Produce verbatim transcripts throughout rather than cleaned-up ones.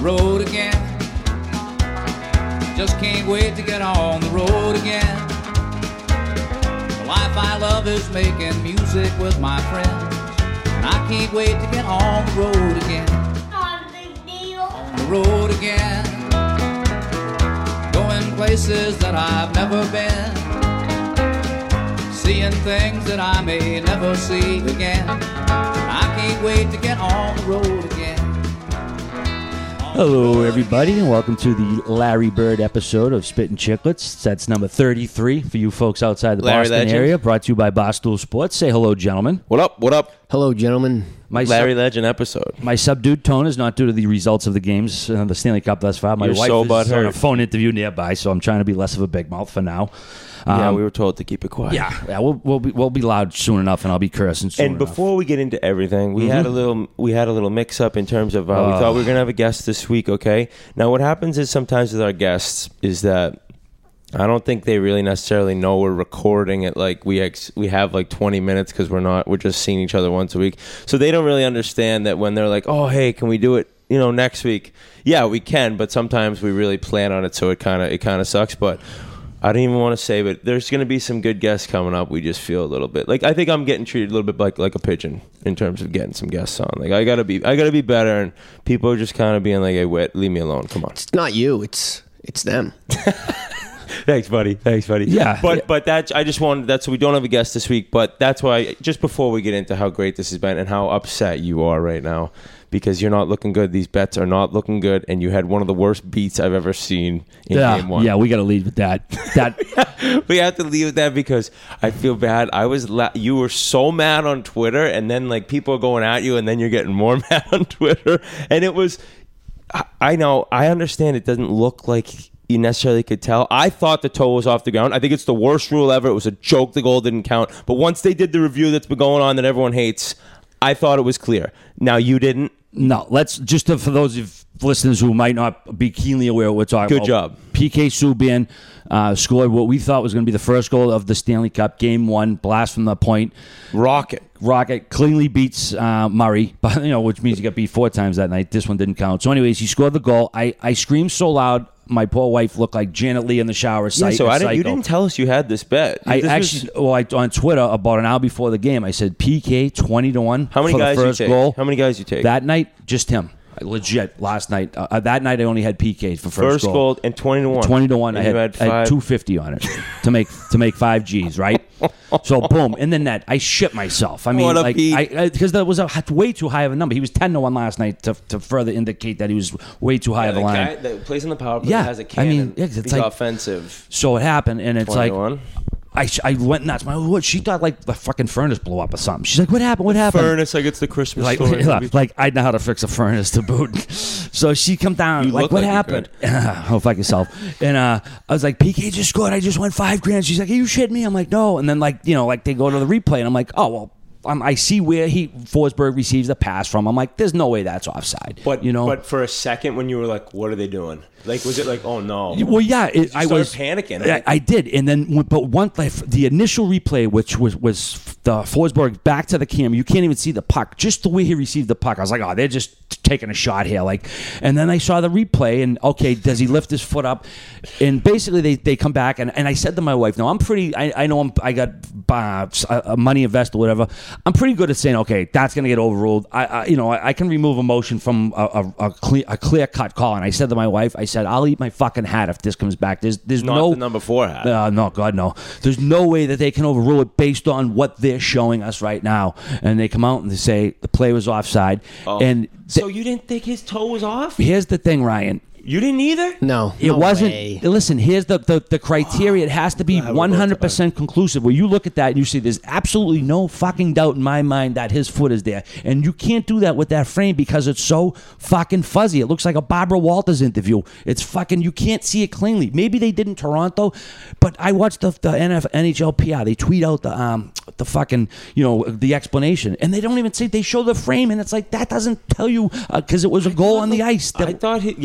road again. Just can't wait to get on the road again. The life I love is making music with my friends, and I can't wait to get on the road again. Not a big deal. On the road again. Going places that I've never been. Seeing things that I may never see again. I can't wait to get on the road again. Hello, everybody, and welcome to the Larry Bird episode of Spittin' Chicklets. That's number thirty-three for you folks outside the Larry Boston Legend. area. Brought to you by Barstool Sports. Say hello, gentlemen. What up? What up? Hello, gentlemen. My Larry sub- Legend episode. My subdued tone is not due to the results of the games, uh, the Stanley Cup thus far. My You're wife so is on butthurt. a phone interview nearby, so I'm trying to be less of a big mouth for now. Um, yeah, we were told to keep it quiet. Yeah, yeah, we'll we'll be we'll be loud soon enough, and I'll be cursing soon And enough. before we get into everything, we had a little we had a little mix up in terms of uh, we Oh. thought we were gonna have a guest this week. Okay, now what happens is sometimes with our guests is that I don't think they really necessarily know we're recording it. Like we ex- we have like twenty minutes because we're not we're just seeing each other once a week, so they don't really understand that when they're like, oh hey, can we do it? You know, next week. Yeah, we can, but sometimes we really plan on it, so it kind of it kind of sucks, but. I don't even want to say, but there's going to be some good guests coming up. We just feel a little bit like I think I'm getting treated a little bit like like a pigeon in terms of getting some guests on. Like I gotta be, I gotta be better, and people are just kind of being like, "Hey, wait, leave me alone. Come on." It's not you. It's it's them. Thanks, buddy. Thanks, buddy. Yeah. but Yeah. but that's I just wanted that's we don't have a guest this week, but that's why just before we get into how great this has been and how upset you are right now. Because you're not looking good. These bets are not looking good, and you had one of the worst beats I've ever seen in yeah, game one. yeah, we got to lead with that. That We have to leave with that because I feel bad. I was la- you were so mad on Twitter, and then like people are going at you, and then you're getting more mad on Twitter, and it was. I, I know. I understand. It doesn't look like you necessarily could tell. I thought the toe was off the ground. I think it's the worst rule ever. It was a joke. The goal didn't count. But once they did the review that's been going on that everyone hates, I thought it was clear. Now you didn't. No, let's just to, for those of listeners who might not be keenly aware of what we're talking Good about. job. P K Subban uh, scored what we thought was going to be the first goal of the Stanley Cup, game one, blast from the point. Rocket. Rocket cleanly beats uh, Murray, but you know, which means he got beat four times that night. This one didn't count. So, anyways, he scored the goal. I, I screamed so loud, my poor wife looked like Janet Leigh in the shower. Yeah, Psych- so I didn't, you psycho. didn't tell us you had this bet. I This was- actually, well, I, on Twitter about an hour before the game, I said P K twenty to one. how many for guys the first you take? goal. How many guys you take? That night, just him. Legit, last night. Uh, that night, I only had P Ks for first, First goal. goal and twenty to one. Twenty to one. And I you had, had I had five. two fifty on it to make to make five Gs. Right. So boom, in the net, I shit myself. I mean, What a like, beat. I because that was a way too high of a number. He was ten to one last night to to further indicate that he was way too high Yeah, of a the line. guy that plays on the power play Yeah, has a I cannon. mean, yeah, it's He's like- offensive. So it happened, and it's like. twenty-one. I, I went nuts. My what? She thought like the fucking furnace blew up or something. She's like, "What happened? What happened?" Furnace, like it's the Christmas Like, story. yeah, like I know how to fix a furnace to boot. So she come down, You like, look what like you happened? Oh, fuck yourself. And uh, I was like, P K just scored. I just won five grand. She's like, are you shitting me? I'm like, no. And then like, you know, like they go to the replay, and I'm like, oh well. Um, I see where he Forsberg receives the pass from. I'm like, there's no way that's offside. But you know, but for a second, when you were like, "What are they doing?" Like, was it like, "Oh no"? well, yeah, it, I started was panicking. I, I did, and then but one like, the initial replay, which was was the Forsberg back to the camera, you can't even see the puck. Just the way he received the puck, I was like, oh, they're just taking a shot here. Like, and then I saw the replay, and okay, does he lift his foot up? And basically, they, they come back, and, and I said to my wife, no, I'm pretty. I, I know I'm, I got uh, a money invested or whatever. I'm pretty good at saying, okay, that's going to get overruled. I, I you know I, I can remove emotion from a, a, a clear a clear cut call. And I said to my wife, I said, I'll eat my fucking hat if this comes back. There's there's Not no the number four hat. Uh, no, God, no. There's no way that they can overrule it based on what they're showing us right now. And they come out and they say the play was offside. Oh. And th- So you didn't think his toe was off? here's the thing, Ryan. You didn't either? No, It no wasn't. way. Listen, here's the, the, the criteria. It has to be one hundred percent conclusive. Where you look at that and you see there's absolutely no fucking doubt in my mind that his foot is there. And you can't do that with that frame because it's so fucking fuzzy. It looks like a Barbara Walters interview. It's fucking, you can't see it cleanly. Maybe they did in Toronto, but I watched the, the N H L P R. They tweet out the um the fucking, you know, the explanation. And they don't even say, they show the frame. And it's like, that doesn't tell you because uh, it was a goal on the ice. I There, thought, he, yeah, I understand.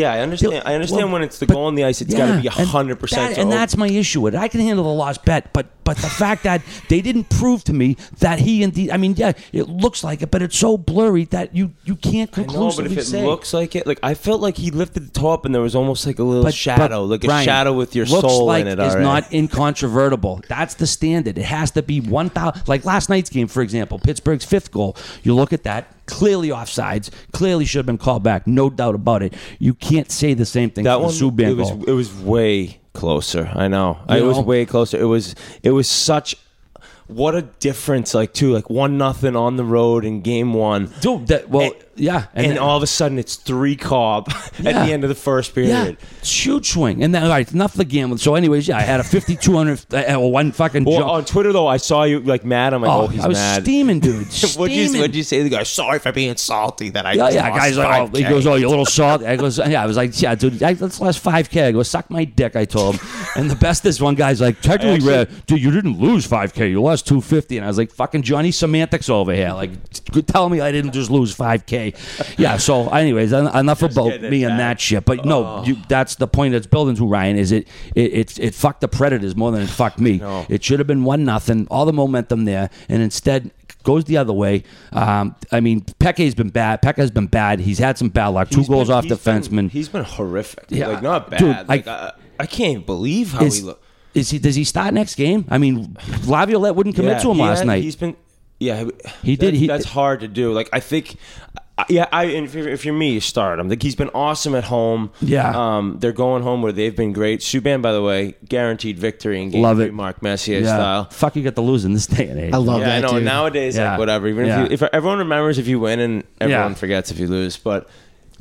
understand. I understand Well, when it's the but- goal on the ice, it's yeah, got to be and hundred percent. that- And that's my issue with it. I can handle the lost bet, but but the fact that they didn't prove to me that he indeed. I mean, yeah, it looks like it, but it's so blurry that you you can't I know, conclusively but if it say. looks like it, like I felt like he lifted the toe up and there was almost like a little But- shadow, but, like a Brian, shadow with your looks soul like in it. is already. not incontrovertible. That's the standard. It has to be one thousand. Like last night's game, for example, Pittsburgh's fifth goal. You look at that, clearly offsides, clearly should have been called back, no doubt about it. You can't say the same thing that for one. the Subban It was goal. it was way closer. I know. You it was know? way closer. It was it was such. What a difference! Like two, like one nothing on the road in game one. Dude, that, well, And- yeah, And, then- all of a sudden, it's three Cobb Yeah. at the end of the first Yeah, period. it's huge swing. And then, all right, enough of the gambling. So, anyways, yeah, I had a fifty-two hundred, uh, one fucking Well, jump. on Twitter though, I saw you like mad. I'm like, oh, Oh, he's I was mad. steaming, dude. What'd you, Steaming. what'd you say? The guy, sorry for being salty that I Yeah, just yeah, lost guys like, oh, five he K." goes, oh, you little salt. I goes, yeah, I was like, yeah, dude, I, let's last five K. I go, suck my dick, I told him. And the best is one guy's like, technically, Actually- Red, dude, you didn't lose five K, you lost two fifty. And I was like, fucking Johnny Semantics over here. Like, tell me I didn't just lose five K. Yeah, so, anyways, en- enough about getting me it and back. that shit. But no, you, that's the point it's building to, Ryan, is it, it, it, it fucked the Predators more than it fucked me. No. It should have been one nothing, all the momentum there, and instead goes the other way. Um, I mean, Peke's been bad. Pekka's been bad. He's had some bad luck. Two He's goals been- off he's defenseman. Been, he's been horrific. Yeah, Like not bad. dude, like, I- I, I can't even believe how is, he looked. is he? Does he start next game? I mean, Laviolette wouldn't commit Yeah, to him he last had- night. He's been, yeah, He that- did, he- that's hard to do. Like I think, I- yeah, I and if you're, if you're me, you start him. Like he's been awesome at home. Yeah. um, they're going home where they've been great. Subban, by the way, guaranteed victory in game Love three, it. Mark Messier yeah. style. Fuck, you got to lose in this day and age. I love Yeah, I that, know. dude. Nowadays, Yeah. like whatever. Even Yeah. if, you, if everyone remembers if you win and everyone Yeah. forgets if you lose, but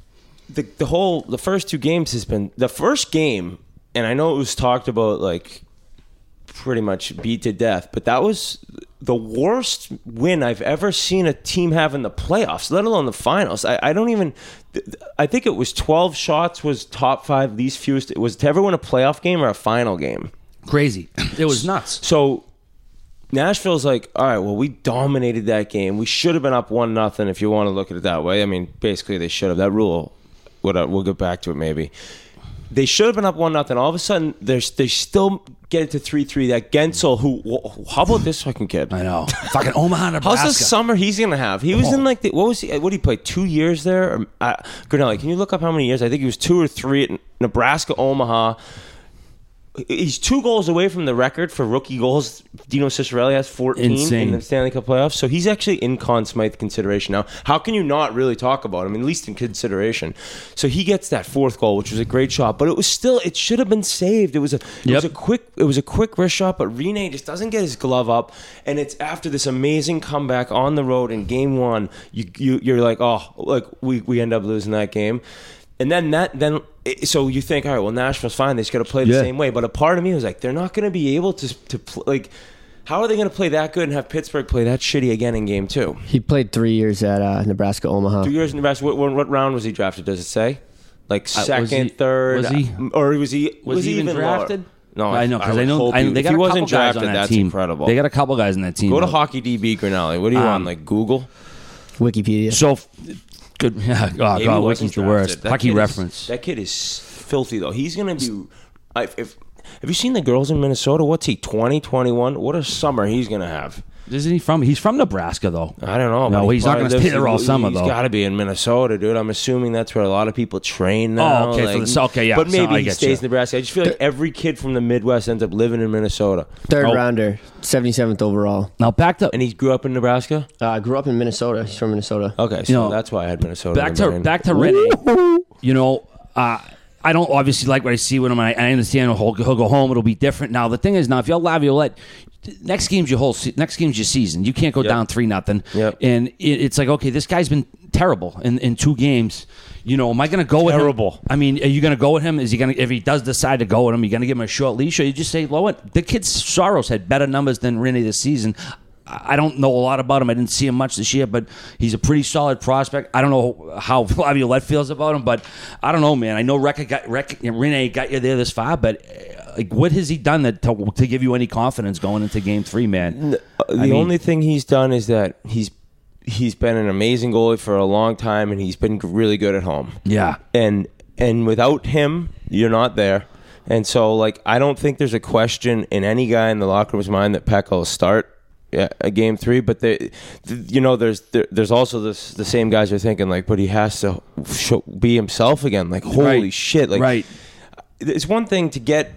the the whole the first two games has been the first game, and I know it was talked about like pretty much beat to death, but that was the worst win I've ever seen a team have in the playoffs, let alone the finals. I, I don't even. I think it was twelve shots was top five least fewest. It was to ever win a playoff game or a final game. Crazy. It was nuts. So Nashville's like, all right, well, we dominated that game. We should have been up one nothing if you want to look at it that way. I mean, basically they should have. That rule, whatever, we'll get back to it maybe. They should have been up one nothing. All of a sudden, there's they still get it to three three. That Gensel, who, wh- how about this fucking kid? I know. Fucking Omaha, Nebraska. How's the summer he's gonna have? He was Oh. in like the, what was he? What did he play? Two years there? Or, uh, Grinelli, can you look up how many years? I think he was two or three at Nebraska, Omaha. He's two goals away from the record for rookie goals. Dino Ciccarelli has fourteen Insane. in the Stanley Cup playoffs, so he's actually in Conn Smythe consideration now. How can you not really talk about him? At least in consideration. So he gets that fourth goal, which was a great shot, but it was still it should have been saved. It was a it Yep. was a quick it was a quick wrist shot, but Rene just doesn't get his glove up, and it's after this amazing comeback on the road in game one. You you you're like, oh, like we we end up losing that game. And then that, then so you think, all right, well, Nashville's fine. They just got to play the Yeah. same way. But a part of me was like, they're not going to be able to to pl- like. How are they going to play that good and have Pittsburgh play that shitty again in game two? He played three years at uh, Nebraska Omaha. Two years in Nebraska. What, what, what round was he drafted? Does it say? Like Uh, was second, he- third, was he- or was he was, Was he even lower? drafted? No, I know because I, would know hope I, he- they if got he a wasn't couple guys drafted, on that that's team. incredible. They got a couple guys on that team. Go to though. Hockey D B Grinelli. What are you Um, on? Like Google? Wikipedia. So f- good. Yeah. Oh Maybe God, wasn't Wiki's the drafted. worst. That Hockey kid is- reference. that kid is filthy though. He's gonna be. I- If have you seen the girls in Minnesota? What's he? twenty, twenty-one? What a summer he's gonna have. Isn't he from? He's from Nebraska though. I don't know. No, but he he's not probably gonna lives- stay there all summer, He's though. got to be in Minnesota, dude. I'm assuming that's where a lot of people train now. Oh, okay, for the- okay, yeah, But so maybe I he get stays you. in Nebraska. I just feel like every kid from the Midwest ends up living in Minnesota. Third Oh. rounder, seventy-seventh overall. Now back to And he grew up in Nebraska. Uh, grew up in Minnesota. He's from Minnesota. Okay, so You know, that's why I had Minnesota. back in my to brain. back to Rene. You know, uh, I don't obviously like what I see with him. I, I understand he'll, he'll go home. It'll be different. Now the thing is, now if you're Laviolette, next game's your whole se- next game's your season. You can't go Yep. down three nothing. Yep. And it, it's like, okay, this guy's been terrible in, in two games. You know, am I going to go with him? Terrible. I mean, are you going to go with him? Is he going to, if he does decide to go with him, you going to give him a short leash, or you just say, low it? The kid Soros had better numbers than Rene this season. I don't know a lot about him. I didn't see him much this year, but he's a pretty solid prospect. I don't know how Laviolette feels about him, but I don't know, man. I know Reka got, Reka, Rene got you there this far, but uh, like, what has he done that to, to give you any confidence going into Game Three, man? The I mean- only thing he's done is that he's he's been an amazing goalie for a long time, and he's been really good at home. Yeah, And and without him, you're not there. And so, like, I don't think there's a question in any guy in the locker room's mind that Pekka will start a, a game three. But they, th- you know, there's there, there's also this the same guys are thinking like, but he has to show, be himself again. Like, holy Right. shit! Like, Right. it's one thing to get.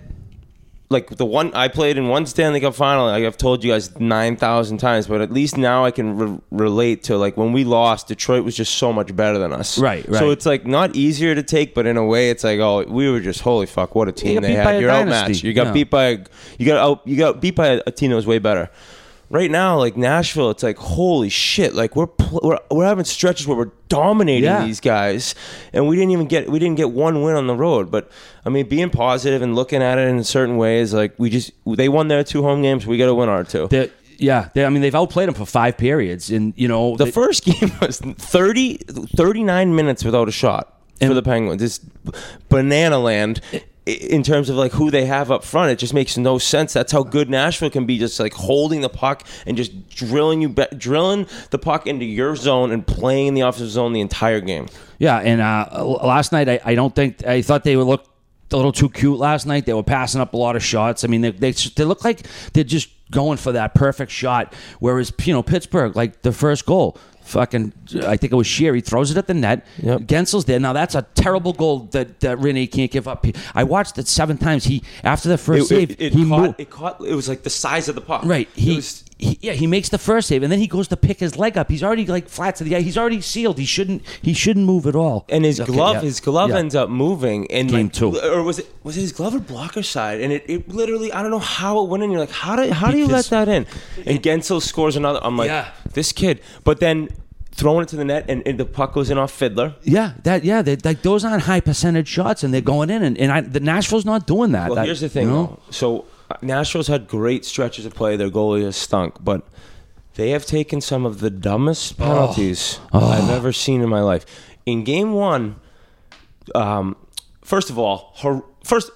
Like the one I played in one Stanley Cup final, like I've told you guys nine thousand times, but at least now I can re- relate to like when we lost, Detroit was just so much better than us. Right, right. So it's like not easier to take, but in a way, it's like, oh, we were just holy fuck, what a team got they beat had. by a You're dynasty. outmatched. You got Yeah. beat by, a, you got out, you got beat by a, a team that was way better. Right now, like Nashville, it's like holy shit! Like we're pl- we're we're having stretches where we're dominating Yeah. these guys, and we didn't even get we didn't get one win on the road. But I mean, being positive and looking at it in certain ways, like we just they won their two home games, we got to win our two. They're- yeah, they, I mean they've outplayed them for five periods, and you know The they- first game was thirty, thirty-nine minutes without a shot for And- the Penguins. It's banana land i- in terms of like who they have up front. It just makes no sense. That's how good Nashville can be, just like holding the puck and just drilling you, ba- drilling the puck into your zone and playing in the offensive zone the entire game. Yeah, and uh, last night I, I don't think I thought they would look a little too cute last night. They were passing up a lot of shots. I mean, they they, they look like they're just going for that perfect shot. Whereas you know Pittsburgh, like the first goal, fucking I think it was Shear. He throws it at the net. Yep. Gensel's there. Now that's a terrible goal that, that Rene can't give up. I watched it seven times. He after the first save, it, it, he caught, moved. it caught. It was like the size of the puck. Right. It He, was- he yeah, he makes the first save and then he goes to pick his leg up. He's already like flat to the eye. He's already sealed. He shouldn't he shouldn't move at all. and his Okay, glove, yeah. his glove Yeah. ends up moving, and Game like, two. or was it was it his glove or blocker side? And it, it literally, I don't know how it went in. You're like, how do how do you let Because- that in? And Gensel scores another. I'm like, Yeah. this kid. But then throwing it to the net, and, and the puck goes in off Fiddler. Yeah, that yeah, they, like those aren't high percentage shots, and they're going in, and, and I, the Nashville's not doing that. Well, That- here's the thing, you know? though. So uh, Nashville's had great stretches of play. Their goalie has stunk, but they have taken some of the dumbest penalties I've ever seen in my life. In game one, um, first of all, her, first,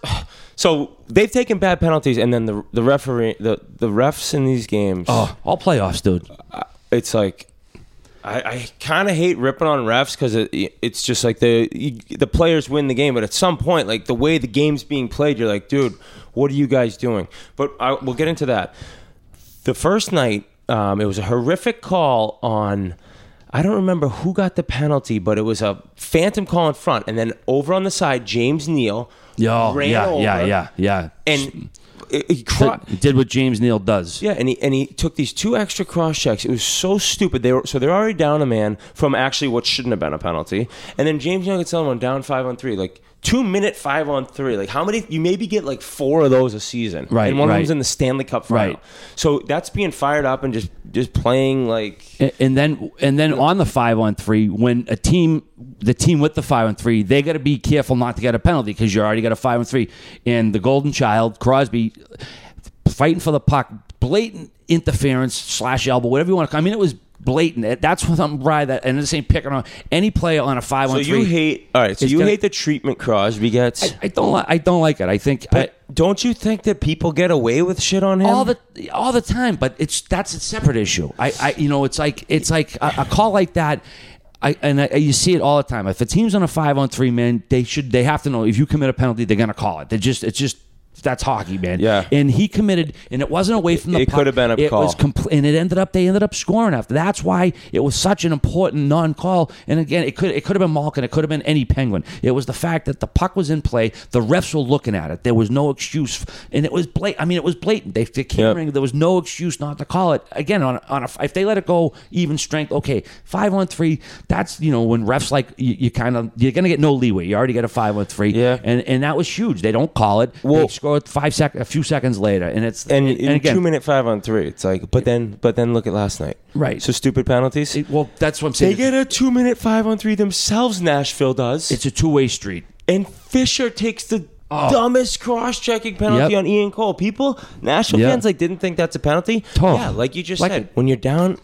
so they've taken bad penalties, and then the the referee, the the refs in these games, Oh, all playoffs, dude. it's like. I, I kind of hate ripping on refs because it, it's just like the you, the players win the game, but at some point, like the way the game's being played, you're like, dude, what are you guys doing? But I, we'll get into that. The first night, um, it was a horrific call on. I don't remember who got the penalty, but it was a phantom call in front, and then over on the side, James Neal Yeah, ran yeah, over yeah, yeah, yeah. and it, he cro- Did, did what James Neal does. yeah, and he and he took these two extra cross checks. It was so stupid. They were so they're already down a man from actually what shouldn't have been a penalty, and then James Young gets someone down five on three, like two minute five on three. Like how many? You maybe get like four of those a season, Right, And one right. of them's in the Stanley Cup final. Right. So that's being fired up and just just playing like. And, and then and then on the five on three, when a team, the team with the five on three, they got to be careful not to get a penalty because you already got a five on three. And the Golden Child, Crosby, fighting for the puck, blatant interference slash elbow, whatever you want to. I mean, it was blatant. That's what I'm right. That and this ain't picking on any player on a five So on three. you hate all right. So It's you gonna- hate the treatment Crosby gets. I, I don't. Li- I don't like it. I think. I, but don't you think that people get away with shit on him? all the all the time, but it's that's a separate issue. I, I you know, it's like it's like a, a call like that. I and I, you see it all the time. If a team's on a five on three, man, they should they have to know if you commit a penalty, they're gonna call it. They just it's just. That's hockey, man. Yeah. And he committed, and it wasn't away from the It puck. could have been a it call. Was compl- and it ended up, they ended up scoring after. That's why it was such an important non-call. And again, it could it could have been Malkin. It could have been any Penguin. It was the fact that the puck was in play. The refs were looking at it. There was no excuse. And it was blatant. I mean, it was blatant. They, they're caring. There was no excuse not to call it. Again, on a, on a, if they let it go even strength, okay, five on three, that's, you know, when refs like, you, you kind of, you're going to get no leeway. You already get a five on three. Yeah. And and that was huge. They don't call it. Well- they score five seconds, a few seconds later, and it's and, and, in again, two minute five on three, it's like. But then, but then look at last night. Right. So stupid penalties. it- well, that's what I'm saying. They get a two minute five on three themselves. Nashville does. It's a two way street. And Fisher takes the dumbest cross checking penalty Yep. on Ian Cole. People, Nashville Yep. fans, like didn't think that's a penalty. Oh. Yeah, like you just Like said, it. when you're down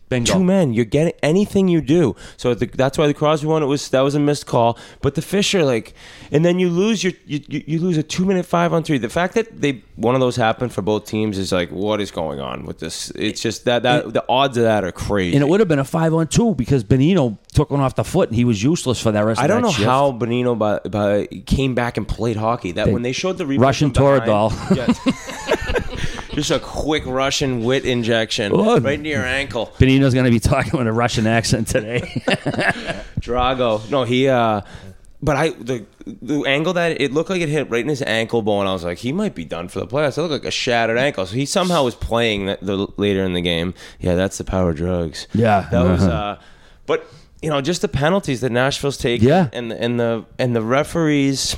Bingo. two men. You're getting anything you do. So the, that's why the Crosby one, it was that was a missed call. But the Fisher, like, and then you lose your you, you, you lose a two minute five on three. The fact that they one of those happened for both teams is like, what is going on with this? It's just that that the odds of that are crazy. And it would have been a five on two because Benino took one off the foot and he was useless for that rest. I of don't that know shift. how Benino by, by came back and played hockey. That They- when they showed the replay Russian from behind- Toradol. Yeah. Just a quick Russian wit injection Oh. right near your ankle. Benino's going to be talking with a Russian accent today. Drago. No, he. uh But I the the angle that it looked like it hit right in his ankle bone. I was like, he might be done for the playoffs. It looked like a shattered ankle. So he somehow was playing the, the later in the game. Yeah, that's the power of drugs. Yeah. that was. Uh-huh. uh But you know, just the penalties that Nashville's taking. Yeah. and and the and the referees.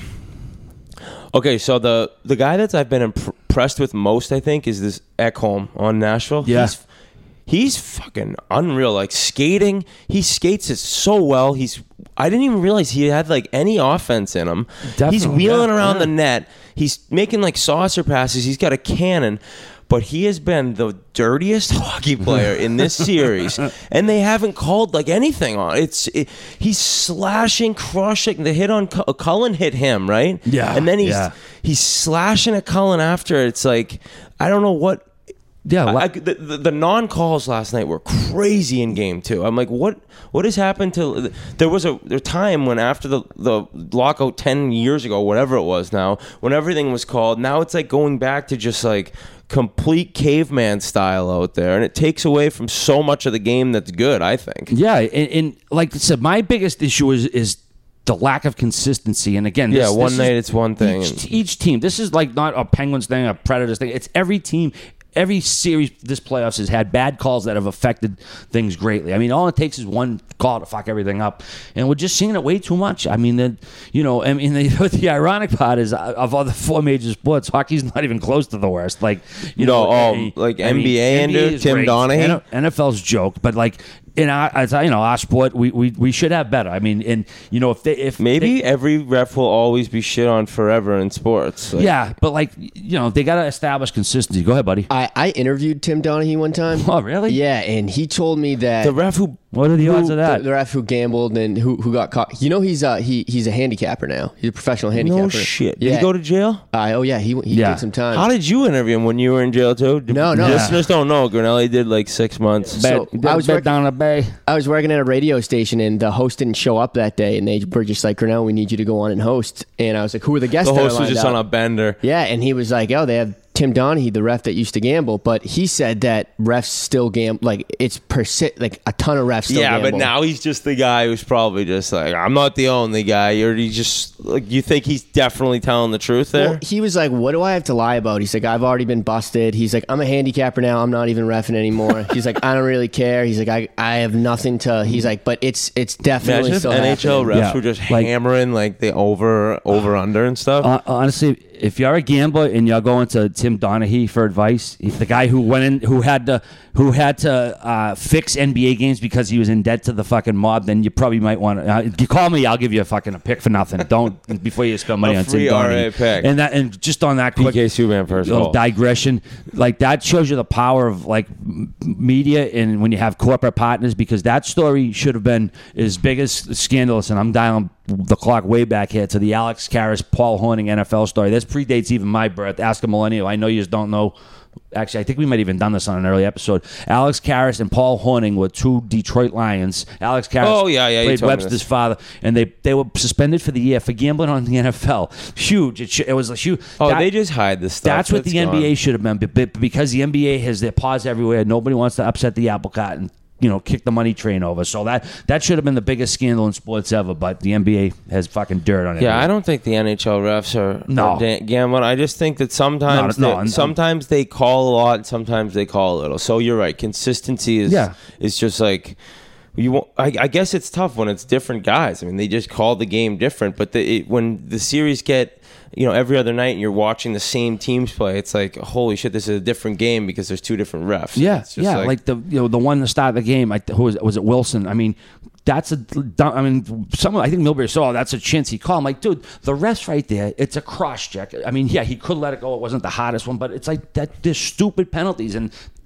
Okay, so the the guy that I've been impressed with most, I think, is this Ekholm on Nashville. Yeah. He's, he's fucking unreal. Like skating, he skates it so well. He's I didn't even realize he had like any offense in him. Definitely, he's wheeling yeah, around yeah. the net. He's making like saucer passes. He's got a cannon. But he has been the dirtiest hockey player in this series, and they haven't called like anything on it's. It, he's slashing, crushing. The hit on Cu- Cullen hit him right, Yeah, and then he's yeah. he's slashing at Cullen after. It's like I don't know what. yeah. I, la- I- the, the, the non-calls last night were crazy in game two. I'm like, what what has happened to? There was a, a time when after the the lockout ten years ago, whatever it was now, when everything was called. Now it's like going back to just like complete caveman style out there, and it takes away from so much of the game that's good, I think. Yeah, and, and like I said, my biggest issue is is the lack of consistency. And again, Yeah, this, one this night is it's one thing. Each, each team. This is like not a Penguins thing, a Predators thing. It's every team. Every series this playoffs has had bad calls that have affected things greatly. I mean, all it takes is one call to fuck everything up, and we're just seeing it way too much. I mean, the, you know, I mean, the, the ironic part is uh, of all the four major sports, hockey's not even close to the worst. Like, you No, know, oh, I- like I N B A N B A and is Tim great. Donaghy? N- N F L's joke, but like in our, as I- you know, our sport, we, we we should have better. I mean, and you know, if they if Maybe they, every ref will always be shit on forever in sports. Like, yeah, but like you know, they got to establish consistency. Go ahead, buddy. I, I interviewed Tim Donaghy one time. Oh, really? Yeah, and he told me that the ref who What are the who- odds of that? The, the ref who gambled and who who got caught. You know, he's uh he he's a handicapper now. He's a professional handicapper. no shit. Did Yeah. he go to jail? Uh, oh yeah, he he Yeah. did some time. How did you interview him when you were in jail too? No, no. Listeners don't know. Grinelli did like six months. So, Bet, I was bet work- down the bay. I was working at a radio station and the host didn't show up that day, and they were just like, "Cornell, we need you to go on and host." And I was like, "Who are the guests?" The that are host was lined just up?" on a bender. Yeah, and he was like, "Oh, they have Tim Donaghy, the ref that used to gamble," but he said that refs still gamble. Like it's persi- like a ton of refs still Yeah, gamble. but now he's just the guy who's probably just like, I'm not the only guy. Or he just like you think he's definitely telling the truth there? Well, he was like, "What do I have to lie about?" He's like, "I've already been busted." He's like, "I'm a handicapper now. I'm not even reffing anymore." He's like, "I don't really care." He's like, "I I have nothing to." He's like, "But it's it's definitely Imagine if still N H L refs happening." Yeah, were just like- hammering like the over over under and stuff. Uh, honestly, if you're a gambler and you're going to Tim Donaghy for advice, he's the guy who went in, who had to, who had to uh, fix N B A games because he was in debt to the fucking mob, then you probably might want to uh, you call me. I'll give you a fucking a pick for nothing. Don't before you spend money A on free Tim R A Donaghy. pick. And that, and just on that P quick K Subban first of little all. digression, like that shows you the power of like m- media and when you have corporate partners, because that story should have been as big as scandalous. And I'm dialing the clock way back here to the Alex Karras, Paul Horning N F L story. This predates even my birth. Ask a millennial. I know you just don't know. Actually, I think we might have even done this on an early episode. Alex Karras and Paul Horning were two Detroit Lions. Alex Karras Oh, yeah, yeah, you played told me Webster's this. father, and they, they were suspended for the year for gambling on the N F L. Huge. It, sh- it was a huge. oh, that- they just hide this stuff. that's what It's the N B A gone. should have been, but- but because the N B A has their paws everywhere, nobody wants to upset the apple cart and you know kick the money train over. So that that should have been the biggest scandal in sports ever. But the N B A has fucking dirt on it. Yeah, I don't think the N H L refs are, No. are da- gambling. I just think that sometimes No, no, they, I'm- sometimes they call a lot, and sometimes they call a little. So you're right. Consistency is Yeah. is just like you. won't- I, I guess it's tough when it's different guys. I mean, they just call the game different. But the, it, when the series get you know every other night and you're watching the same teams play, it's like holy shit, this is a different game because there's two different refs. Yeah, It's just yeah, like, the you know the one to start the game. Like who was was it Wilson? I mean, that's a. I mean, someone I think Milbury saw that's a chance he called. I'm like, dude, the ref's right there. It's a cross check. I mean, yeah, he could let it go. It wasn't the hardest one, but it's like that. There's stupid penalties and.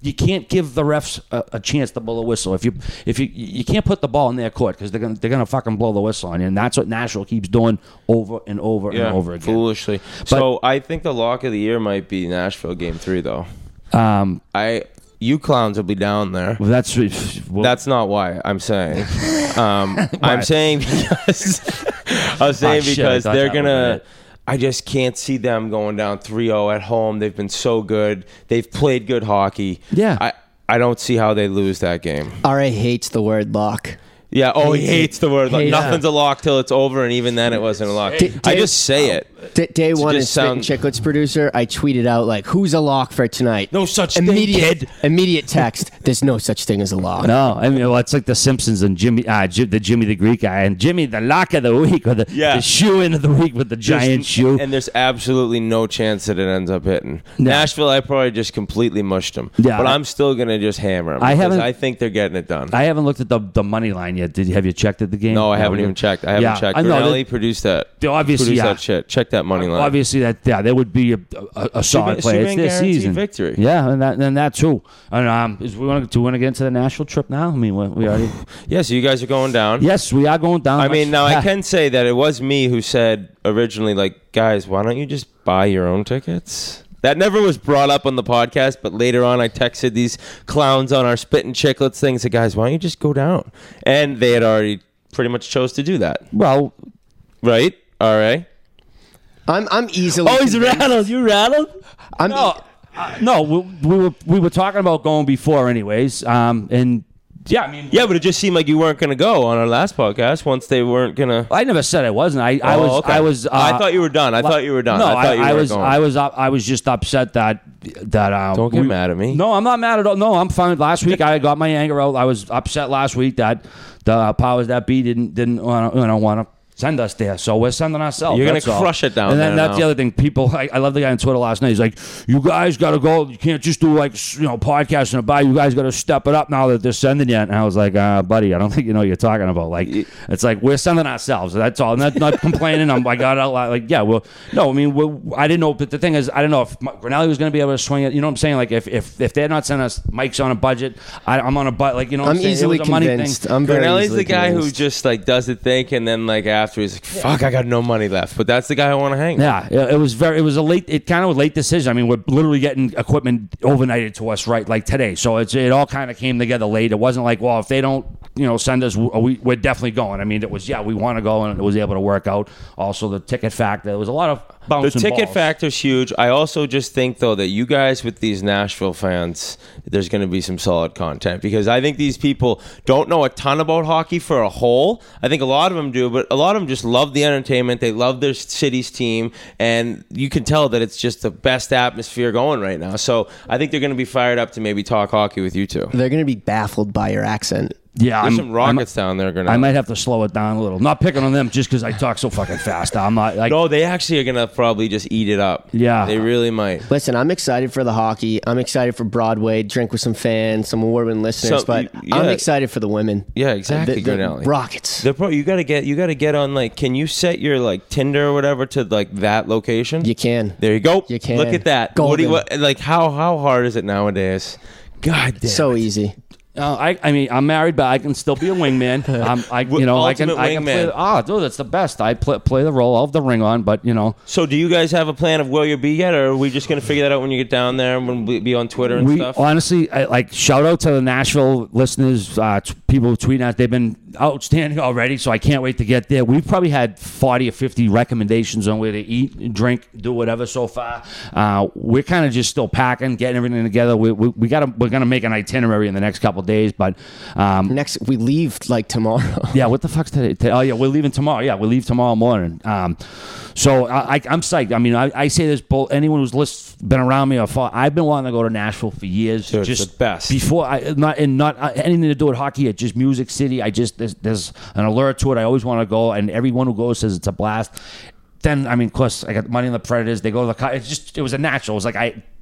you can't give the refs a, a chance to blow the whistle. If you if you you can't put the ball in their court because they're gonna they're gonna fucking blow the whistle on you, and that's what Nashville keeps doing over and over Yeah, and over again. foolishly. So I think the lock of the year might be Nashville Game Three, though. Um, I you clowns will be down there. well, that's well, That's not why I'm saying. Um, I'm saying because I was saying Oh, shit, because I thought they're that was gonna. it. I just can't see them going down three oh at home. They've been so good. They've played good hockey. Yeah. I I don't see how they lose that game. R A hates the word lock. Yeah. Oh, he Hates hates it. the word. Like, Hates nothing's a lock till it's over, and even then, it wasn't a lock. D- I Dave- just say it. D- day To one, as just Spit sound- and Chicklets producer, I tweeted out like, "Who's a lock for tonight?" No such thing, immediate, kid. Immediate text. There's no such thing as a lock. No, I mean, well, it's like the Simpsons and Jimmy, uh, J- the Jimmy the Greek guy, and Jimmy the lock of the week, or the, Yeah. the shoe in of the week with the giant There's- shoe. And there's absolutely no chance that it ends up hitting. Nashville, I probably just completely mushed them. Yeah, but I- I'm still going to just hammer them. I haven't- I think they're getting it done. I haven't looked at the the money line yet. Did you have you checked at the game? no, I haven't we even didn't. checked. I haven't Yeah, checked. I know Grinelli that- produced that. they obviously, produced yeah. that shit. Check that money line. Obviously, that yeah, there would be a, a, a solid Subban- play. It's Subban their guaranteed season. victory. Yeah, and that and that too. And um, is we want to do we want to get into the Nashville trip now? I mean, we, we already. Yeah, so you guys are going down. Yes, we are going down. I mean, now Yeah. I can say that it was me who said originally, like, guys, why don't you just buy your own tickets? That never was brought up on the podcast, but later on I texted these clowns on our Spit and Chicklets thing. Said, guys, why don't you just go down? And they had already pretty much chose to do that. Well, Right? All right. I'm I'm easily. oh, he's convinced. rattled. You rattled? I'm No, uh, no. We, we were we were talking about going before, anyways. Um, and yeah, I mean, Yeah, but it just seemed like you weren't going to go on our last podcast once they weren't going to. I never said I wasn't. I, I was. I was. Uh, I thought you were done. I thought you were done. No, I thought you I, were was. going. I was. Up, I was just upset that that. Um, Don't get we- mad at me. No, I'm not mad at all. No, I'm fine. Last week I got my anger out. I was upset last week that the powers that be didn't didn't wanna, you know want to send us there. So we're sending ourselves. You're gonna that's all. crush it down And then there that's now. the other thing. People, I, I love the guy on Twitter last night. He's like, "You guys got to go. You can't just do like you know podcasting about. You guys got to step it up now that they're sending you." And I was like, uh, "Buddy, I don't think you know what you're talking about. Like, it's like we're sending ourselves. That's all. I'm not, not complaining. I'm, I got out like, yeah, well, no, I mean, we're, I didn't know. But the thing is, I didn't know if Grinelli was going to be able to swing it. You know what I'm saying? Like, if if, if they're not sending us Mike's on a budget, I, I'm on a budget. Like, you know, what I'm I'm saying? It easily was a money convinced. thing. I'm very Grinelli's easily the guy convinced. who just like does it think and then like after he's like, fuck, I got no money left. But that's the guy I want to hang. Yeah, it it was very. It was a late. It kind of a late decision. I mean, we're literally getting equipment overnighted to us right like today. So it's it all kind of came together late. It wasn't like, well, if they don't, you know, send us, we, we're definitely going. I mean, it was yeah, we want to go, and it was able to work out. Also, the ticket factor. There was a lot of The bouncing ticket balls. factor's huge. I also just think though that you guys with these Nashville fans, there's going to be some solid content because I think these people don't know a ton about hockey for a whole. I think a lot of them do, but a lot of them just love the entertainment. They love their city's team, and you can tell that it's just the best atmosphere going right now. So I think they're going to be fired up to maybe talk hockey with you two. They're going to be baffled by your accent. Yeah, There's I'm, some rockets down there. Gonna I might have to slow it down a little. Not picking on them just because I talk so fucking fast. I'm not like. No, they actually are going to probably just eat it up. Yeah. They really might. Listen, I'm excited for the hockey. I'm excited for Broadway, drink with some fans, some award-winning listeners, So, but y- yeah. I'm excited for the women. Yeah, exactly, The, the Grinelli. Rockets. They're pro- you gotta get you gotta get on like can you set your like Tinder or whatever to like that location? You can. There you go. You can. Look at that. What do you, Golden. what, like how how hard is it nowadays? God damn. So it. easy. Uh, I, I mean, I'm married, but I can still be a wingman. Um, I, you know, I can, Ultimate I can play. wingman. Ah, dude, that's the best. I play, play the role. I'll have the ring on, but you know, So do you guys have a plan of where you'll be yet, or are we just gonna figure that out when you get down there and when we be on Twitter and we stuff? honestly, I, like, shout out to the Nashville listeners, uh, t- people who tweet at. They've been outstanding already, so I can't wait to get there. We've probably had forty or fifty recommendations on where to eat, drink, do whatever so far. Uh, we're kind of just still packing, getting everything together. We we, we got we're gonna make an itinerary in the next couple of days, but. Um, Next, we leave like tomorrow. Yeah, what the fuck's today? Today- Oh, yeah, we're leaving tomorrow. Yeah, we leave tomorrow morning. Um, so I, I, I'm psyched. I mean, I, I say this, bull, anyone who's list, been around me or fought, I've been wanting to go to Nashville for years. Dude, it's just the best. Before, I, not and not uh, anything to do with hockey. It's just Music City. I just there's, there's an allure to it. I always want to go, and everyone who goes says it's a blast. Then, I mean, of course, I got money in the Predators. They go to the. co- It's just it was a natural. It was like I.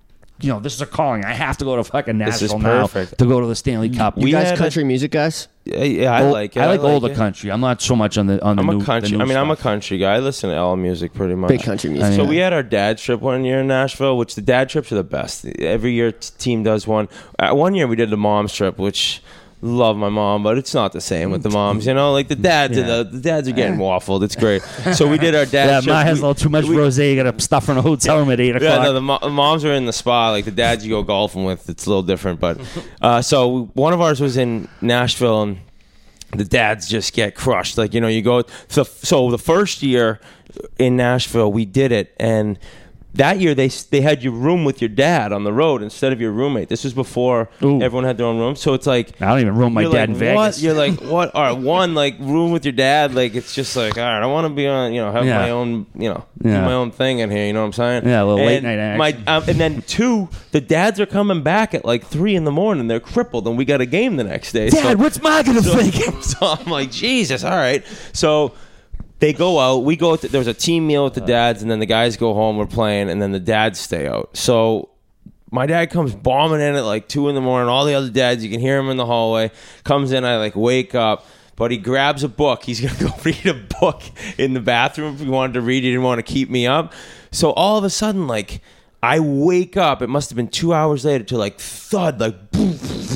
you know, this is a calling. I have to go to fucking This is Nashville now perfect. to go to the Stanley Cup. You We guys had a- country music guys? Yeah, yeah, I Old- like it. I like older it. country. I'm not so much on the on the I'm new. a country. the new I mean, I'm a stuff. country guy. I listen to all music pretty much. Big country music. So Yeah. we had our dad trip one year in Nashville, which the dad trips are the best. Every year, t- team does one. Uh, one year we did the mom's trip, which love my mom, but it's not the same with the moms. You know, like the dads, Yeah. are the, the dads are getting waffled. It's great. So we did our dad Yeah, trip. mine has We- a little too much we- rosé. You got to stuff in a hotel room at eight o'clock. Yeah, no, the mo- moms are in the spa. Like the dads you go golfing with, it's a little different. But uh, so one of ours was in Nashville, and the dads just get crushed. Like, you know, you go. So, so the first year in Nashville, we did it, and that year they they had your room with your dad on the road instead of your roommate. This was before Ooh. everyone had their own room. So it's like I don't even room my you're dad like, in Vegas. What? You're like, what? All right, one, like, room with your dad. Like, it's just like, all right, I want to be on, you know, have Yeah. my own, you know, Yeah. do my own thing in here. You know what I'm saying? Yeah, a little late And night action. My, um, and then two, the dads are coming back at like three in the morning. They're crippled, and we got a game the next day. Dad, so, what's my gonna so, think? so I'm like, Jesus, all right. So they go out. We go. To, there was a team meal with the dads, and then the guys go home. We're playing, and then the dads stay out. So my dad comes bombing in at like two in the morning. All the other dads, you can hear him in the hallway. Comes in. I like wake up. But he grabs a book. He's going to go read a book in the bathroom. If he wanted to read, he didn't want to keep me up. So all of a sudden, like, I wake up. It must have been two hours later to like thud, like boom.